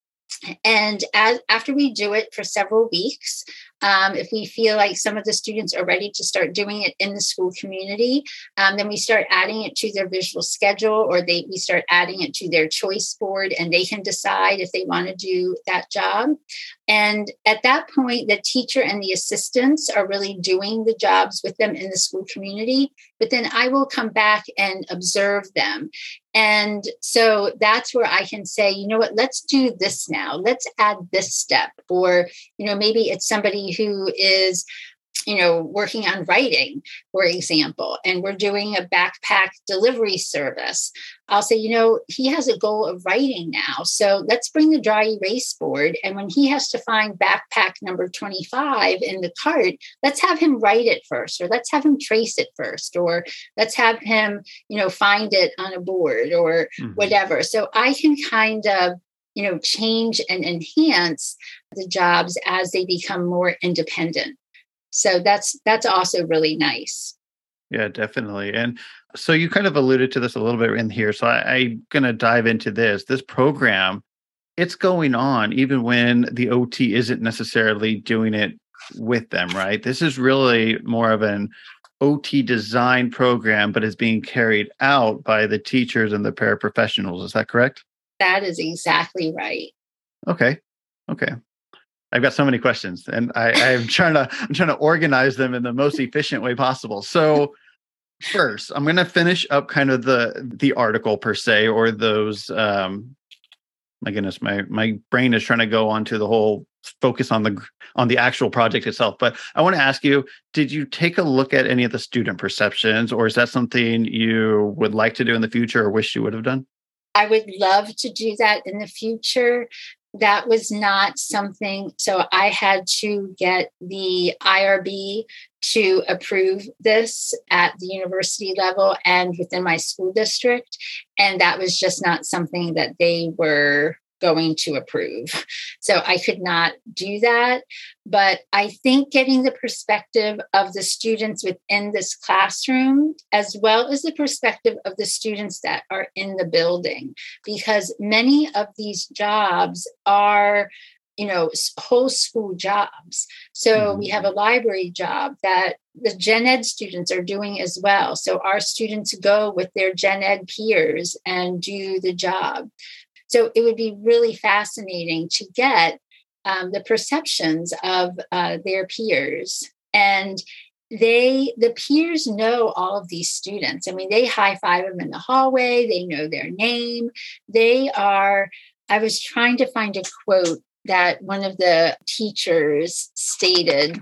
And as, after we do it for several weeks, um, if we feel like some of the students are ready to start doing it in the school community, um, then we start adding it to their visual schedule, or they we start adding it to their choice board, and they can decide if they want to do that job. And at that point, the teacher and the assistants are really doing the jobs with them in the school community. But then I will come back and observe them. And so that's where I can say, you know what, let's do this now. Let's add this step. Or, you know, maybe it's somebody who is, you know, working on writing, for example, and we're doing a backpack delivery service. I'll say, you know, he has a goal of writing now. So let's bring the dry erase board. And when he has to find backpack number twenty-five in the cart, let's have him write it first, or let's have him trace it first, or let's have him, you know, find it on a board or mm-hmm. whatever. So I can kind of, you know, change and enhance the jobs as they become more independent. So that's that's also really nice. Yeah, definitely. And so you kind of alluded to this a little bit in here. So I, I'm going to dive into this. This program, it's going on even when the O T isn't necessarily doing it with them, right? This is really more of an O T design program, but is being carried out by the teachers and the paraprofessionals. Is that correct? That is exactly right. Okay. Okay. I've got so many questions, and I, I'm trying to I'm trying to organize them in the most efficient way possible. So first, I'm going to finish up kind of the the article per se, or those. Um, my goodness, my my brain is trying to go onto the whole focus on the on the actual project itself. But I want to ask you: did you take a look at any of the student perceptions, or is that something you would like to do in the future, or wish you would have done? I would love to do that in the future. That was not something, so I had to get the I R B to approve this at the university level and within my school district. And that was just not something that they were going to approve. So I could not do that. But I think getting the perspective of the students within this classroom, as well as the perspective of the students that are in the building, because many of these jobs are, you know, whole school jobs. So mm-hmm. we have a library job that the Gen Ed students are doing as well. So our students go with their Gen Ed peers and do the job. So it would be really fascinating to get um, the perceptions of uh, their peers. And they, the peers know all of these students. I mean, they high five them in the hallway. They know their name. They are, I was trying to find a quote that one of the teachers stated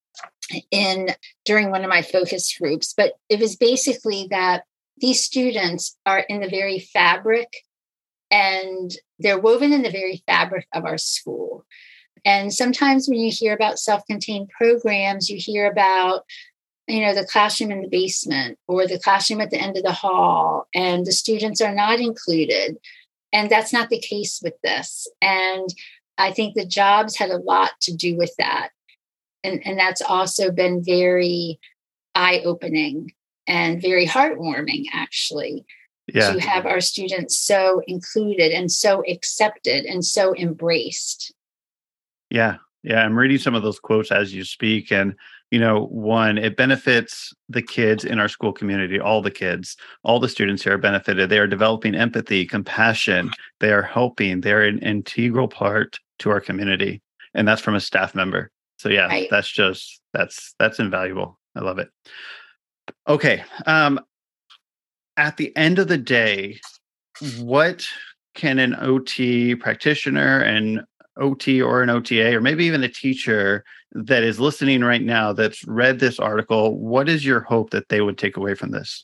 in during one of my focus groups, but it was basically that these students are in the very fabric, and they're woven in the very fabric of our school. And sometimes when you hear about self-contained programs, you hear about, you know, the classroom in the basement or the classroom at the end of the hall, and the students are not included. And that's not the case with this. And I think the jobs had a lot to do with that. And, and that's also been very eye-opening and very heartwarming, actually. Yeah. To have our students so included and so accepted and so embraced. Yeah. Yeah. I'm reading some of those quotes as you speak. And you know, one, it benefits the kids in our school community, all the kids, all the students here are benefited. They are developing empathy, compassion. They are helping. They're an integral part to our community. And that's from a staff member. So yeah, Right. that's just, that's, that's invaluable. I love it. Okay. Um, at the end of the day, what can an O T practitioner, an O T or an O T A, or maybe even a teacher that is listening right now that's read this article, what is your hope that they would take away from this?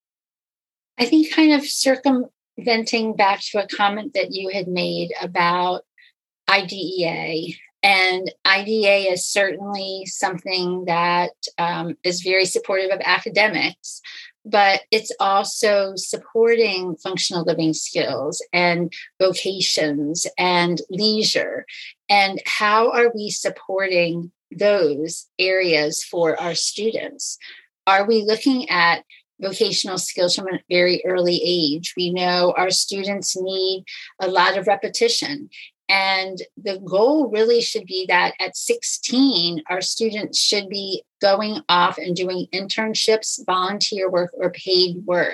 I think kind of circumventing back to a comment that you had made about I D E A. And I D E A is certainly something that um, is very supportive of academics, but it's also supporting functional living skills and vocations and leisure. And how are we supporting those areas for our students? Are we looking at vocational skills from a very early age? We know our students need a lot of repetition. And the goal really should be that at sixteen, our students should be going off and doing internships, volunteer work, or paid work.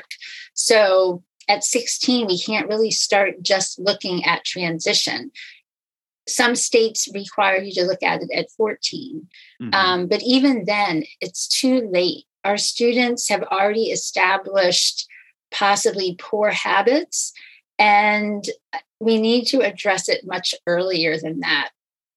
So at sixteen, we can't really start just looking at transition. Some states require you to look at it at fourteen. Mm-hmm. Um, but even then, it's too late. Our students have already established possibly poor habits, and we need to address it much earlier than that.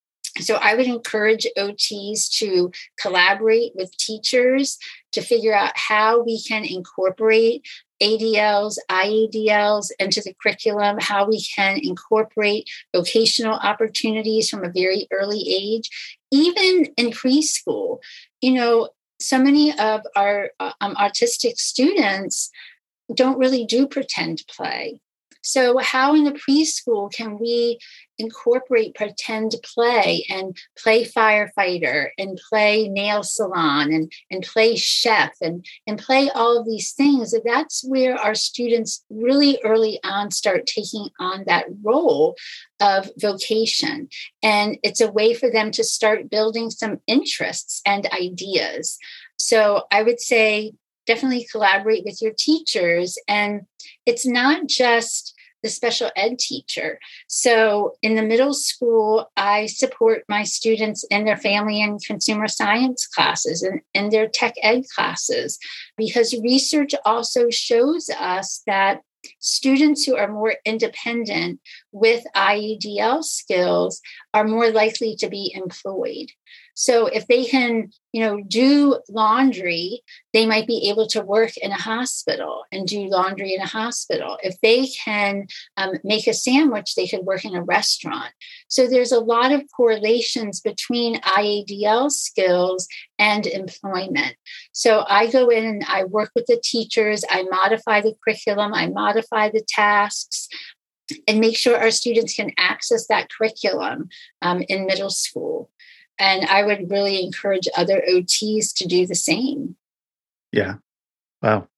So I would encourage O Ts to collaborate with teachers to figure out how we can incorporate A D Ls, I A D Ls into the curriculum, how we can incorporate vocational opportunities from a very early age, even in preschool. You know, so many of our um, autistic students don't really do pretend play. So how in the preschool can we incorporate pretend play and play firefighter and play nail salon and, and play chef and, and play all of these things? That's where our students really early on start taking on that role of vocation. And it's a way for them to start building some interests and ideas. So I would say, definitely collaborate with your teachers. And it's not just the special ed teacher. So in the middle school, I support my students in their family and consumer science classes and in their tech ed classes, because research also shows us that students who are more independent with I E D L skills are more likely to be employed. So if they can, you know, do laundry, they might be able to work in a hospital and do laundry in a hospital. If they can um, make a sandwich, they could work in a restaurant. So there's a lot of correlations between I A D L skills and employment. So I go in and I work with the teachers, I modify the curriculum, I modify the tasks, and make sure our students can access that curriculum um, in middle school. And I would really encourage other O Ts to do the same. Yeah. Wow.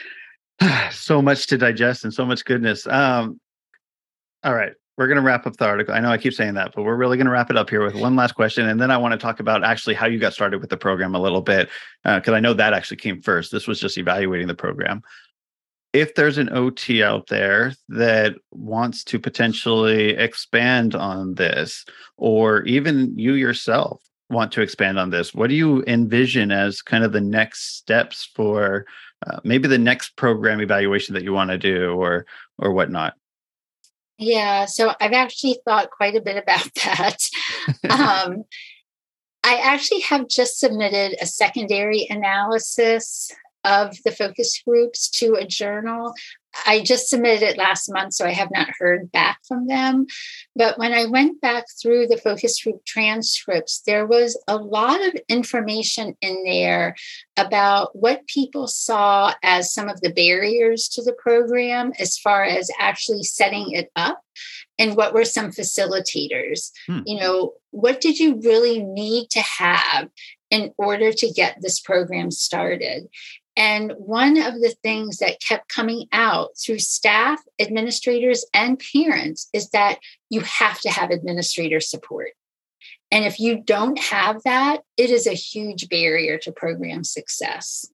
So much to digest and so much goodness. Um, all right. We're going to wrap up the article. I know I keep saying that, but we're really going to wrap it up here with one last question. And then I want to talk about actually how you got started with the program a little bit, because uh, I know that actually came first. This was just evaluating the program. If there's an O T out there that wants to potentially expand on this, or even you yourself want to expand on this, what do you envision as kind of the next steps for uh, maybe the next program evaluation that you want to do, or or whatnot? Yeah, so I've actually thought quite a bit about that. um, I actually have just submitted a secondary analysis of the focus groups to a journal. I just submitted it last month, so I have not heard back from them. But when I went back through the focus group transcripts, there was a lot of information in there about what people saw as some of the barriers to the program as far as actually setting it up, and what were some facilitators. Hmm. You know, what did you really need to have in order to get this program started? And one of the things that kept coming out through staff, administrators, and parents is that you have to have administrator support. And if you don't have that, it is a huge barrier to program success.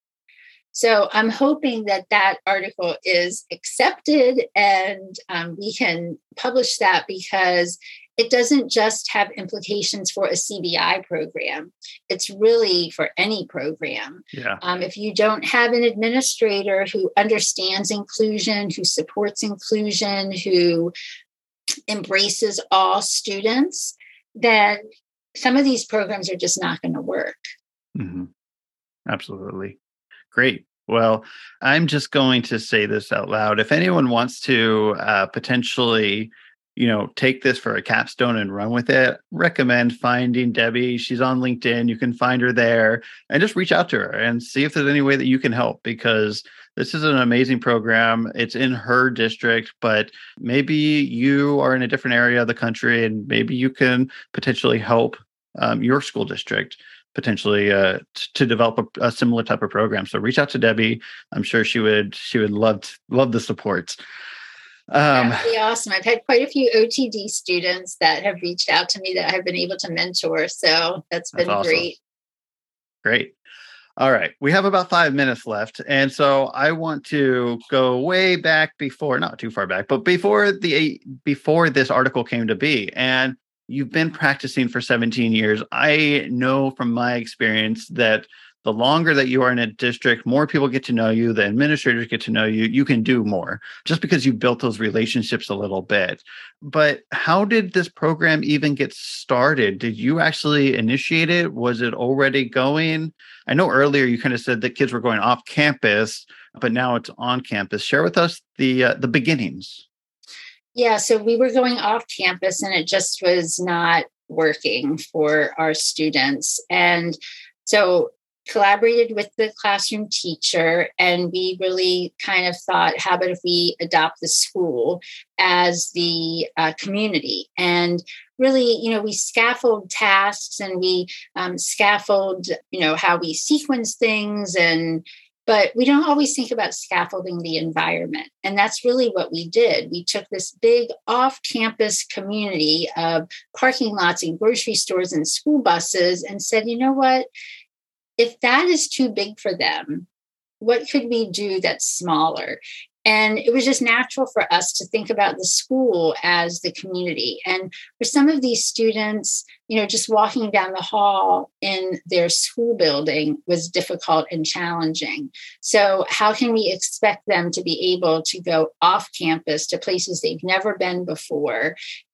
So I'm hoping that that article is accepted and um, we can publish that, because it doesn't just have implications for a C B I program. It's really for any program. Yeah. Um, if you don't have an administrator who understands inclusion, who supports inclusion, who embraces all students, then some of these programs are just not going to work. Mm-hmm. Absolutely. Great. Well, I'm just going to say this out loud. If anyone wants to uh, potentially, you know, take this for a capstone and run with it, recommend finding Debbie. She's on LinkedIn. You can find her there and just reach out to her and see if there's any way that you can help, because this is an amazing program. It's in her district, but maybe you are in a different area of the country and maybe you can potentially help um, your school district potentially uh, t- to develop a, a similar type of program. So reach out to Debbie. I'm sure she would she would love to, love the support. Um, that would be awesome. I've had quite a few O T D students that have reached out to me that I've been able to mentor. So that's been that's awesome. great. Great. All right. We have about five minutes left. And so I want to go way back before, not too far back, but before the before this article came to be. And you've been practicing for seventeen years. I know from my experience that the longer that you are in a district, more people get to know you, the administrators get to know you, you can do more just because you built those relationships a little bit. But how did this program even get started? Did you actually initiate it? Was it already going? I know earlier you kind of said that kids were going off campus, but now it's on campus. Share with us the uh, the beginnings. Yeah, so we were going off campus and it just was not working for our students. And so collaborated with the classroom teacher, and we really kind of thought, how about if we adopt the school as the uh, community? And really, you know, we scaffold tasks and we um, scaffold, you know, how we sequence things, and but we don't always think about scaffolding the environment. And that's really what we did. We took this big off-campus community of parking lots and grocery stores and school buses and said, you know what? If that is too big for them, what could we do that's smaller? And it was just natural for us to think about the school as the community. And for some of these students, you know, just walking down the hall in their school building was difficult and challenging. So how can we expect them to be able to go off campus to places they've never been before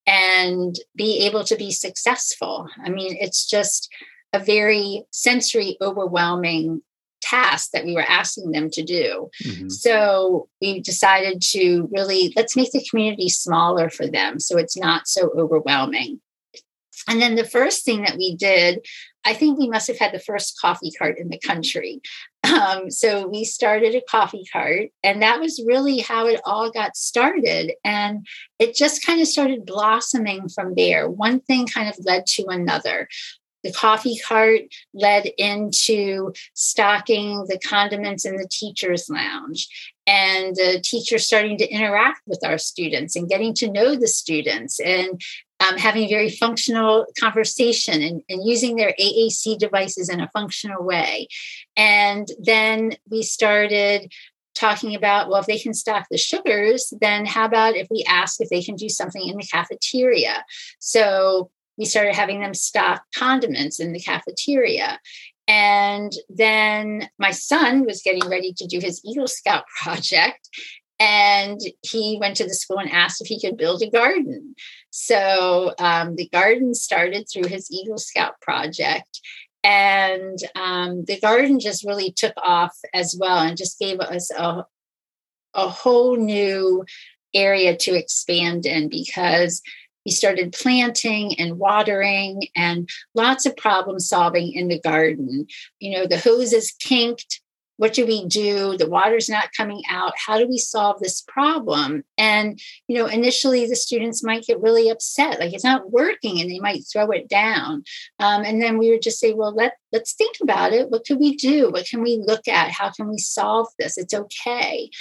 and be able to be successful? I mean, it's just a very sensory overwhelming task that we were asking them to do. Mm-hmm. So we decided to really, let's make the community smaller for them so it's not so overwhelming. And then the first thing that we did, I think we must have had the first coffee cart in the country. Um, so we started a coffee cart, and that was really how it all got started. And it just kind of started blossoming from there. One thing kind of led to another. The coffee cart led into stocking the condiments in the teacher's lounge, and the teachers starting to interact with our students and getting to know the students and um, having very functional conversation and, and using their A A C devices in a functional way. And then we started talking about, well, if they can stock the sugars, then how about if we ask if they can do something in the cafeteria? So we started having them stock condiments in the cafeteria. And then my son was getting ready to do his Eagle Scout project. And he went to the school and asked if he could build a garden. So um, the garden started through his Eagle Scout project. And um, the garden just really took off as well and just gave us a, a whole new area to expand in, because we started planting and watering and lots of problem solving in the garden. You know, the hose is kinked. What do we do? The water's not coming out. How do we solve this problem? And, you know, initially the students might get really upset, like it's not working, and they might throw it down. Um, and then we would just say, well, let, let's think about it. What can we do? What can we look at? How can we solve this? It's okay.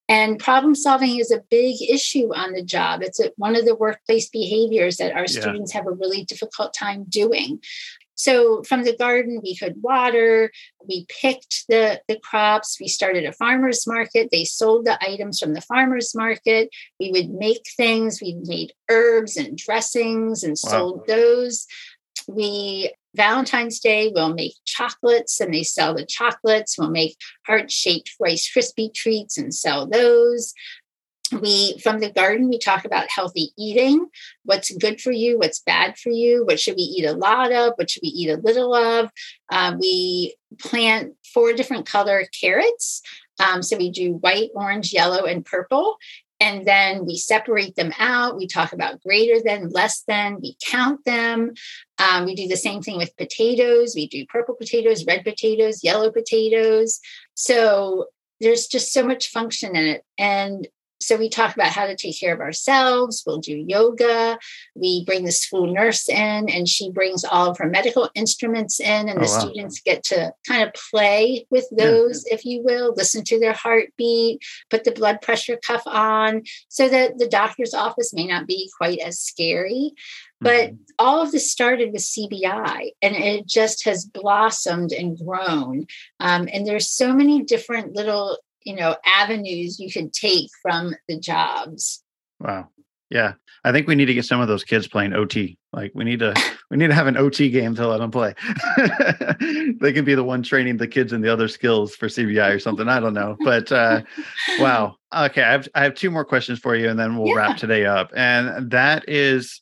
And problem solving is a big issue on the job. It's a, one of the workplace behaviors that our Yeah. students have a really difficult time doing. So from the garden, we could water, we picked the, the crops, we started a farmer's market, they sold the items from the farmer's market, we would make things, we made herbs and dressings and Wow. sold those. We, Valentine's Day, we'll make chocolates and they sell the chocolates, we'll make heart-shaped Rice Krispie treats and sell those. We, from the garden, we talk about healthy eating, what's good for you, what's bad for you, what should we eat a lot of, what should we eat a little of. Um, we plant four different color carrots. Um, so we do white, orange, yellow, and purple. And then we separate them out. We talk about greater than, less than, we count them. Um, we do the same thing with potatoes. We do purple potatoes, red potatoes, yellow potatoes. So there's just so much function in it. And so we talk about how to take care of ourselves. We'll do yoga. We bring the school nurse in and she brings all of her medical instruments in and Oh, the wow. students get to kind of play with those, if you will, listen to their heartbeat, put the blood pressure cuff on so that the doctor's office may not be quite as scary. But Mhm. all of this started with C B I and it just has blossomed and grown. Um, and there's so many different little you know, avenues you could take from the jobs. Wow. Yeah. I think we need to get some of those kids playing O T. Like we need to, we need to have an O T game to let them play. They can be the one training the kids in the other skills for C B I or something. I don't know, but uh, wow. Okay. I have, I have two more questions for you and then we'll Yeah. wrap today up. And that is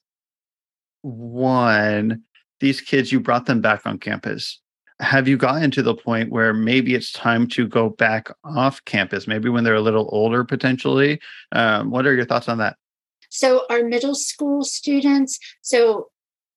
one, these kids, you brought them back on campus. Have you gotten to the point where maybe it's time to go back off campus, maybe when they're a little older, potentially? Um, what are your thoughts on that? So our middle school students, so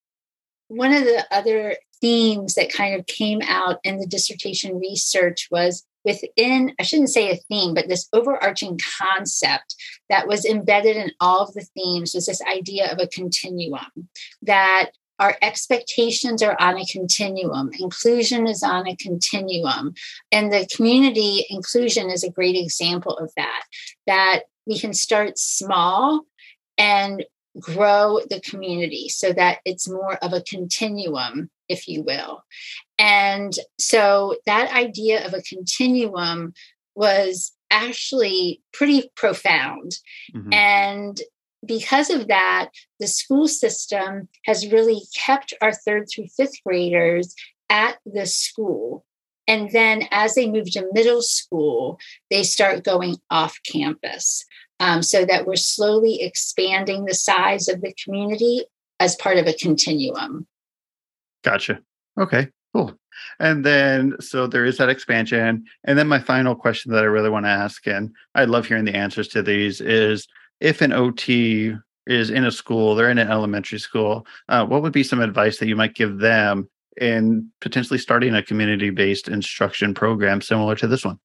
one of the other themes that kind of came out in the dissertation research was within, I shouldn't say a theme, but this overarching concept that was embedded in all of the themes was this idea of a continuum, that our expectations are on a continuum. Inclusion is on a continuum. And the community inclusion is a great example of that, that we can start small and grow the community so that it's more of a continuum, if you will. And so that idea of a continuum was actually pretty profound. Mhm. And because of that, the school system has really kept our third through fifth graders at the school. And then as they move to middle school, they start going off campus um, so that we're slowly expanding the size of the community as part of a continuum. Gotcha. Okay, cool. And then, so there is that expansion. And then my final question that I really want to ask, and I love hearing the answers to these, is if an O T is in a school, they're in an elementary school, uh, what would be some advice that you might give them in potentially starting a community-based instruction program similar to this one?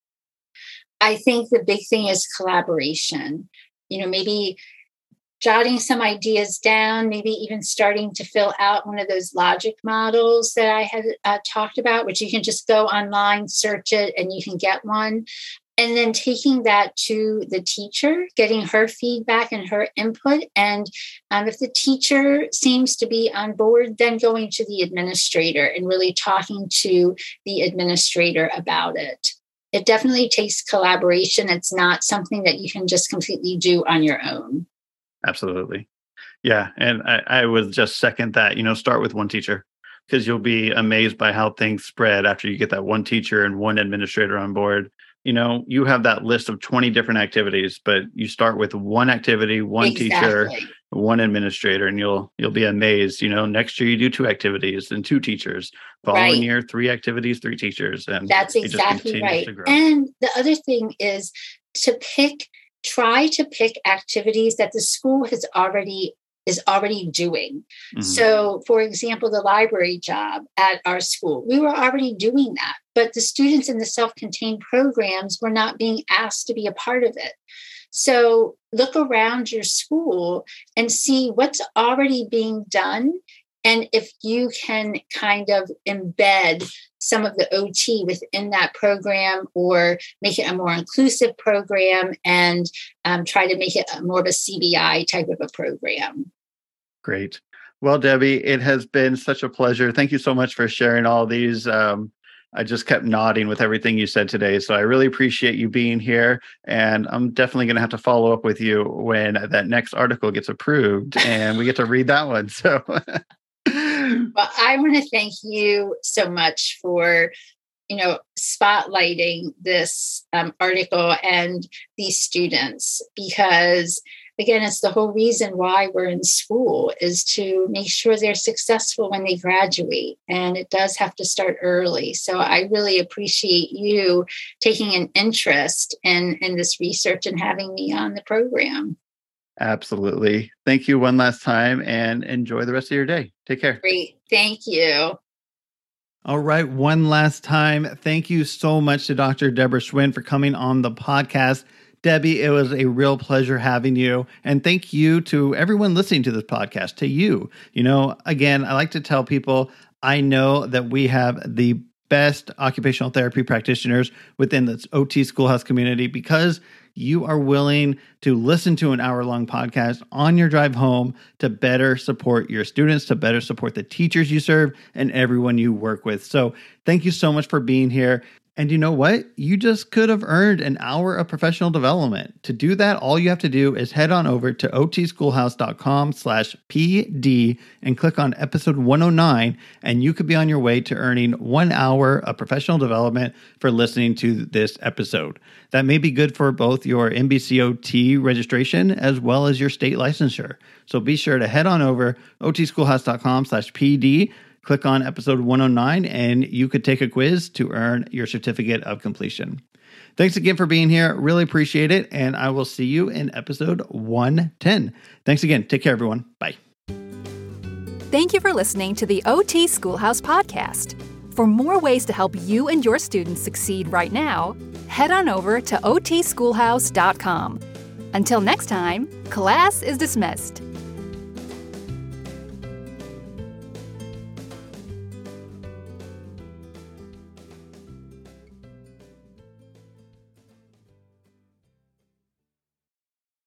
I think the big thing is collaboration. You know, maybe jotting some ideas down, maybe even starting to fill out one of those logic models that I had uh, talked about, which you can just go online, search it, and you can get one. And then taking that to the teacher, getting her feedback and her input. And um, if the teacher seems to be on board, then going to the administrator and really talking to the administrator about it. It definitely takes collaboration. It's not something that you can just completely do on your own. Absolutely. Yeah. And I, I would just second that, you know, start with one teacher, because you'll be amazed by how things spread after you get that one teacher and one administrator on board. You know, you have that list of twenty different activities, but you start with one activity, one Exactly. teacher, one administrator, and you'll you'll be amazed. You know, next year you do two activities and two teachers. Following Right. year, three activities, three teachers. And That's it just exactly continues right. to grow. And the other thing is to pick, try to pick activities that the school has already is already doing. Mhm. So, for example, the library job at our school, we were already doing that, but the students in the self-contained programs were not being asked to be a part of it. So look around your school and see what's already being done And if you can kind of embed some of the O T within that program or make it a more inclusive program and um, try to make it a more of a C B I type of a program. Great. Well, Debbie, it has been such a pleasure. Thank you so much for sharing all these. Um, I just kept nodding with everything you said today. So I really appreciate you being here. And I'm definitely going to have to follow up with you when that next article gets approved and we get to read that one. So, well, I want to thank you so much for, you know, spotlighting this um, article and these students, because again, it's the whole reason why we're in school is to make sure they're successful when they graduate. And it does have to start early. So I really appreciate you taking an interest in, in this research and having me on the program. Absolutely. Thank you one last time and enjoy the rest of your day. Take care. Great. Thank you. All right. One last time. Thank you so much to Doctor Deborah Schwinn for coming on the podcast. Debbie, it was a real pleasure having you. And thank you to everyone listening to this podcast, to you. You know, again, I like to tell people, I know that we have the best occupational therapy practitioners within the O T Schoolhouse community because you are willing to listen to an hour-long podcast on your drive home to better support your students, to better support the teachers you serve, and everyone you work with. So thank you so much for being here. And you know what? You just could have earned an hour of professional development. To do that, all you have to do is head on over to otschoolhouse.com slash PD and click on episode one oh nine, and you could be on your way to earning one hour of professional development for listening to this episode. That may be good for both your N B C O T registration as well as your state licensure. So be sure to head on over otschoolhouse.com slash PD. Click on episode one oh nine and you could take a quiz to earn your certificate of completion. Thanks again for being here. Really appreciate it. And I will see you in episode one ten. Thanks again. Take care, everyone. Bye. Thank you for listening to the O T Schoolhouse podcast. For more ways to help you and your students succeed right now, head on over to o t schoolhouse dot com. Until next time, class is dismissed.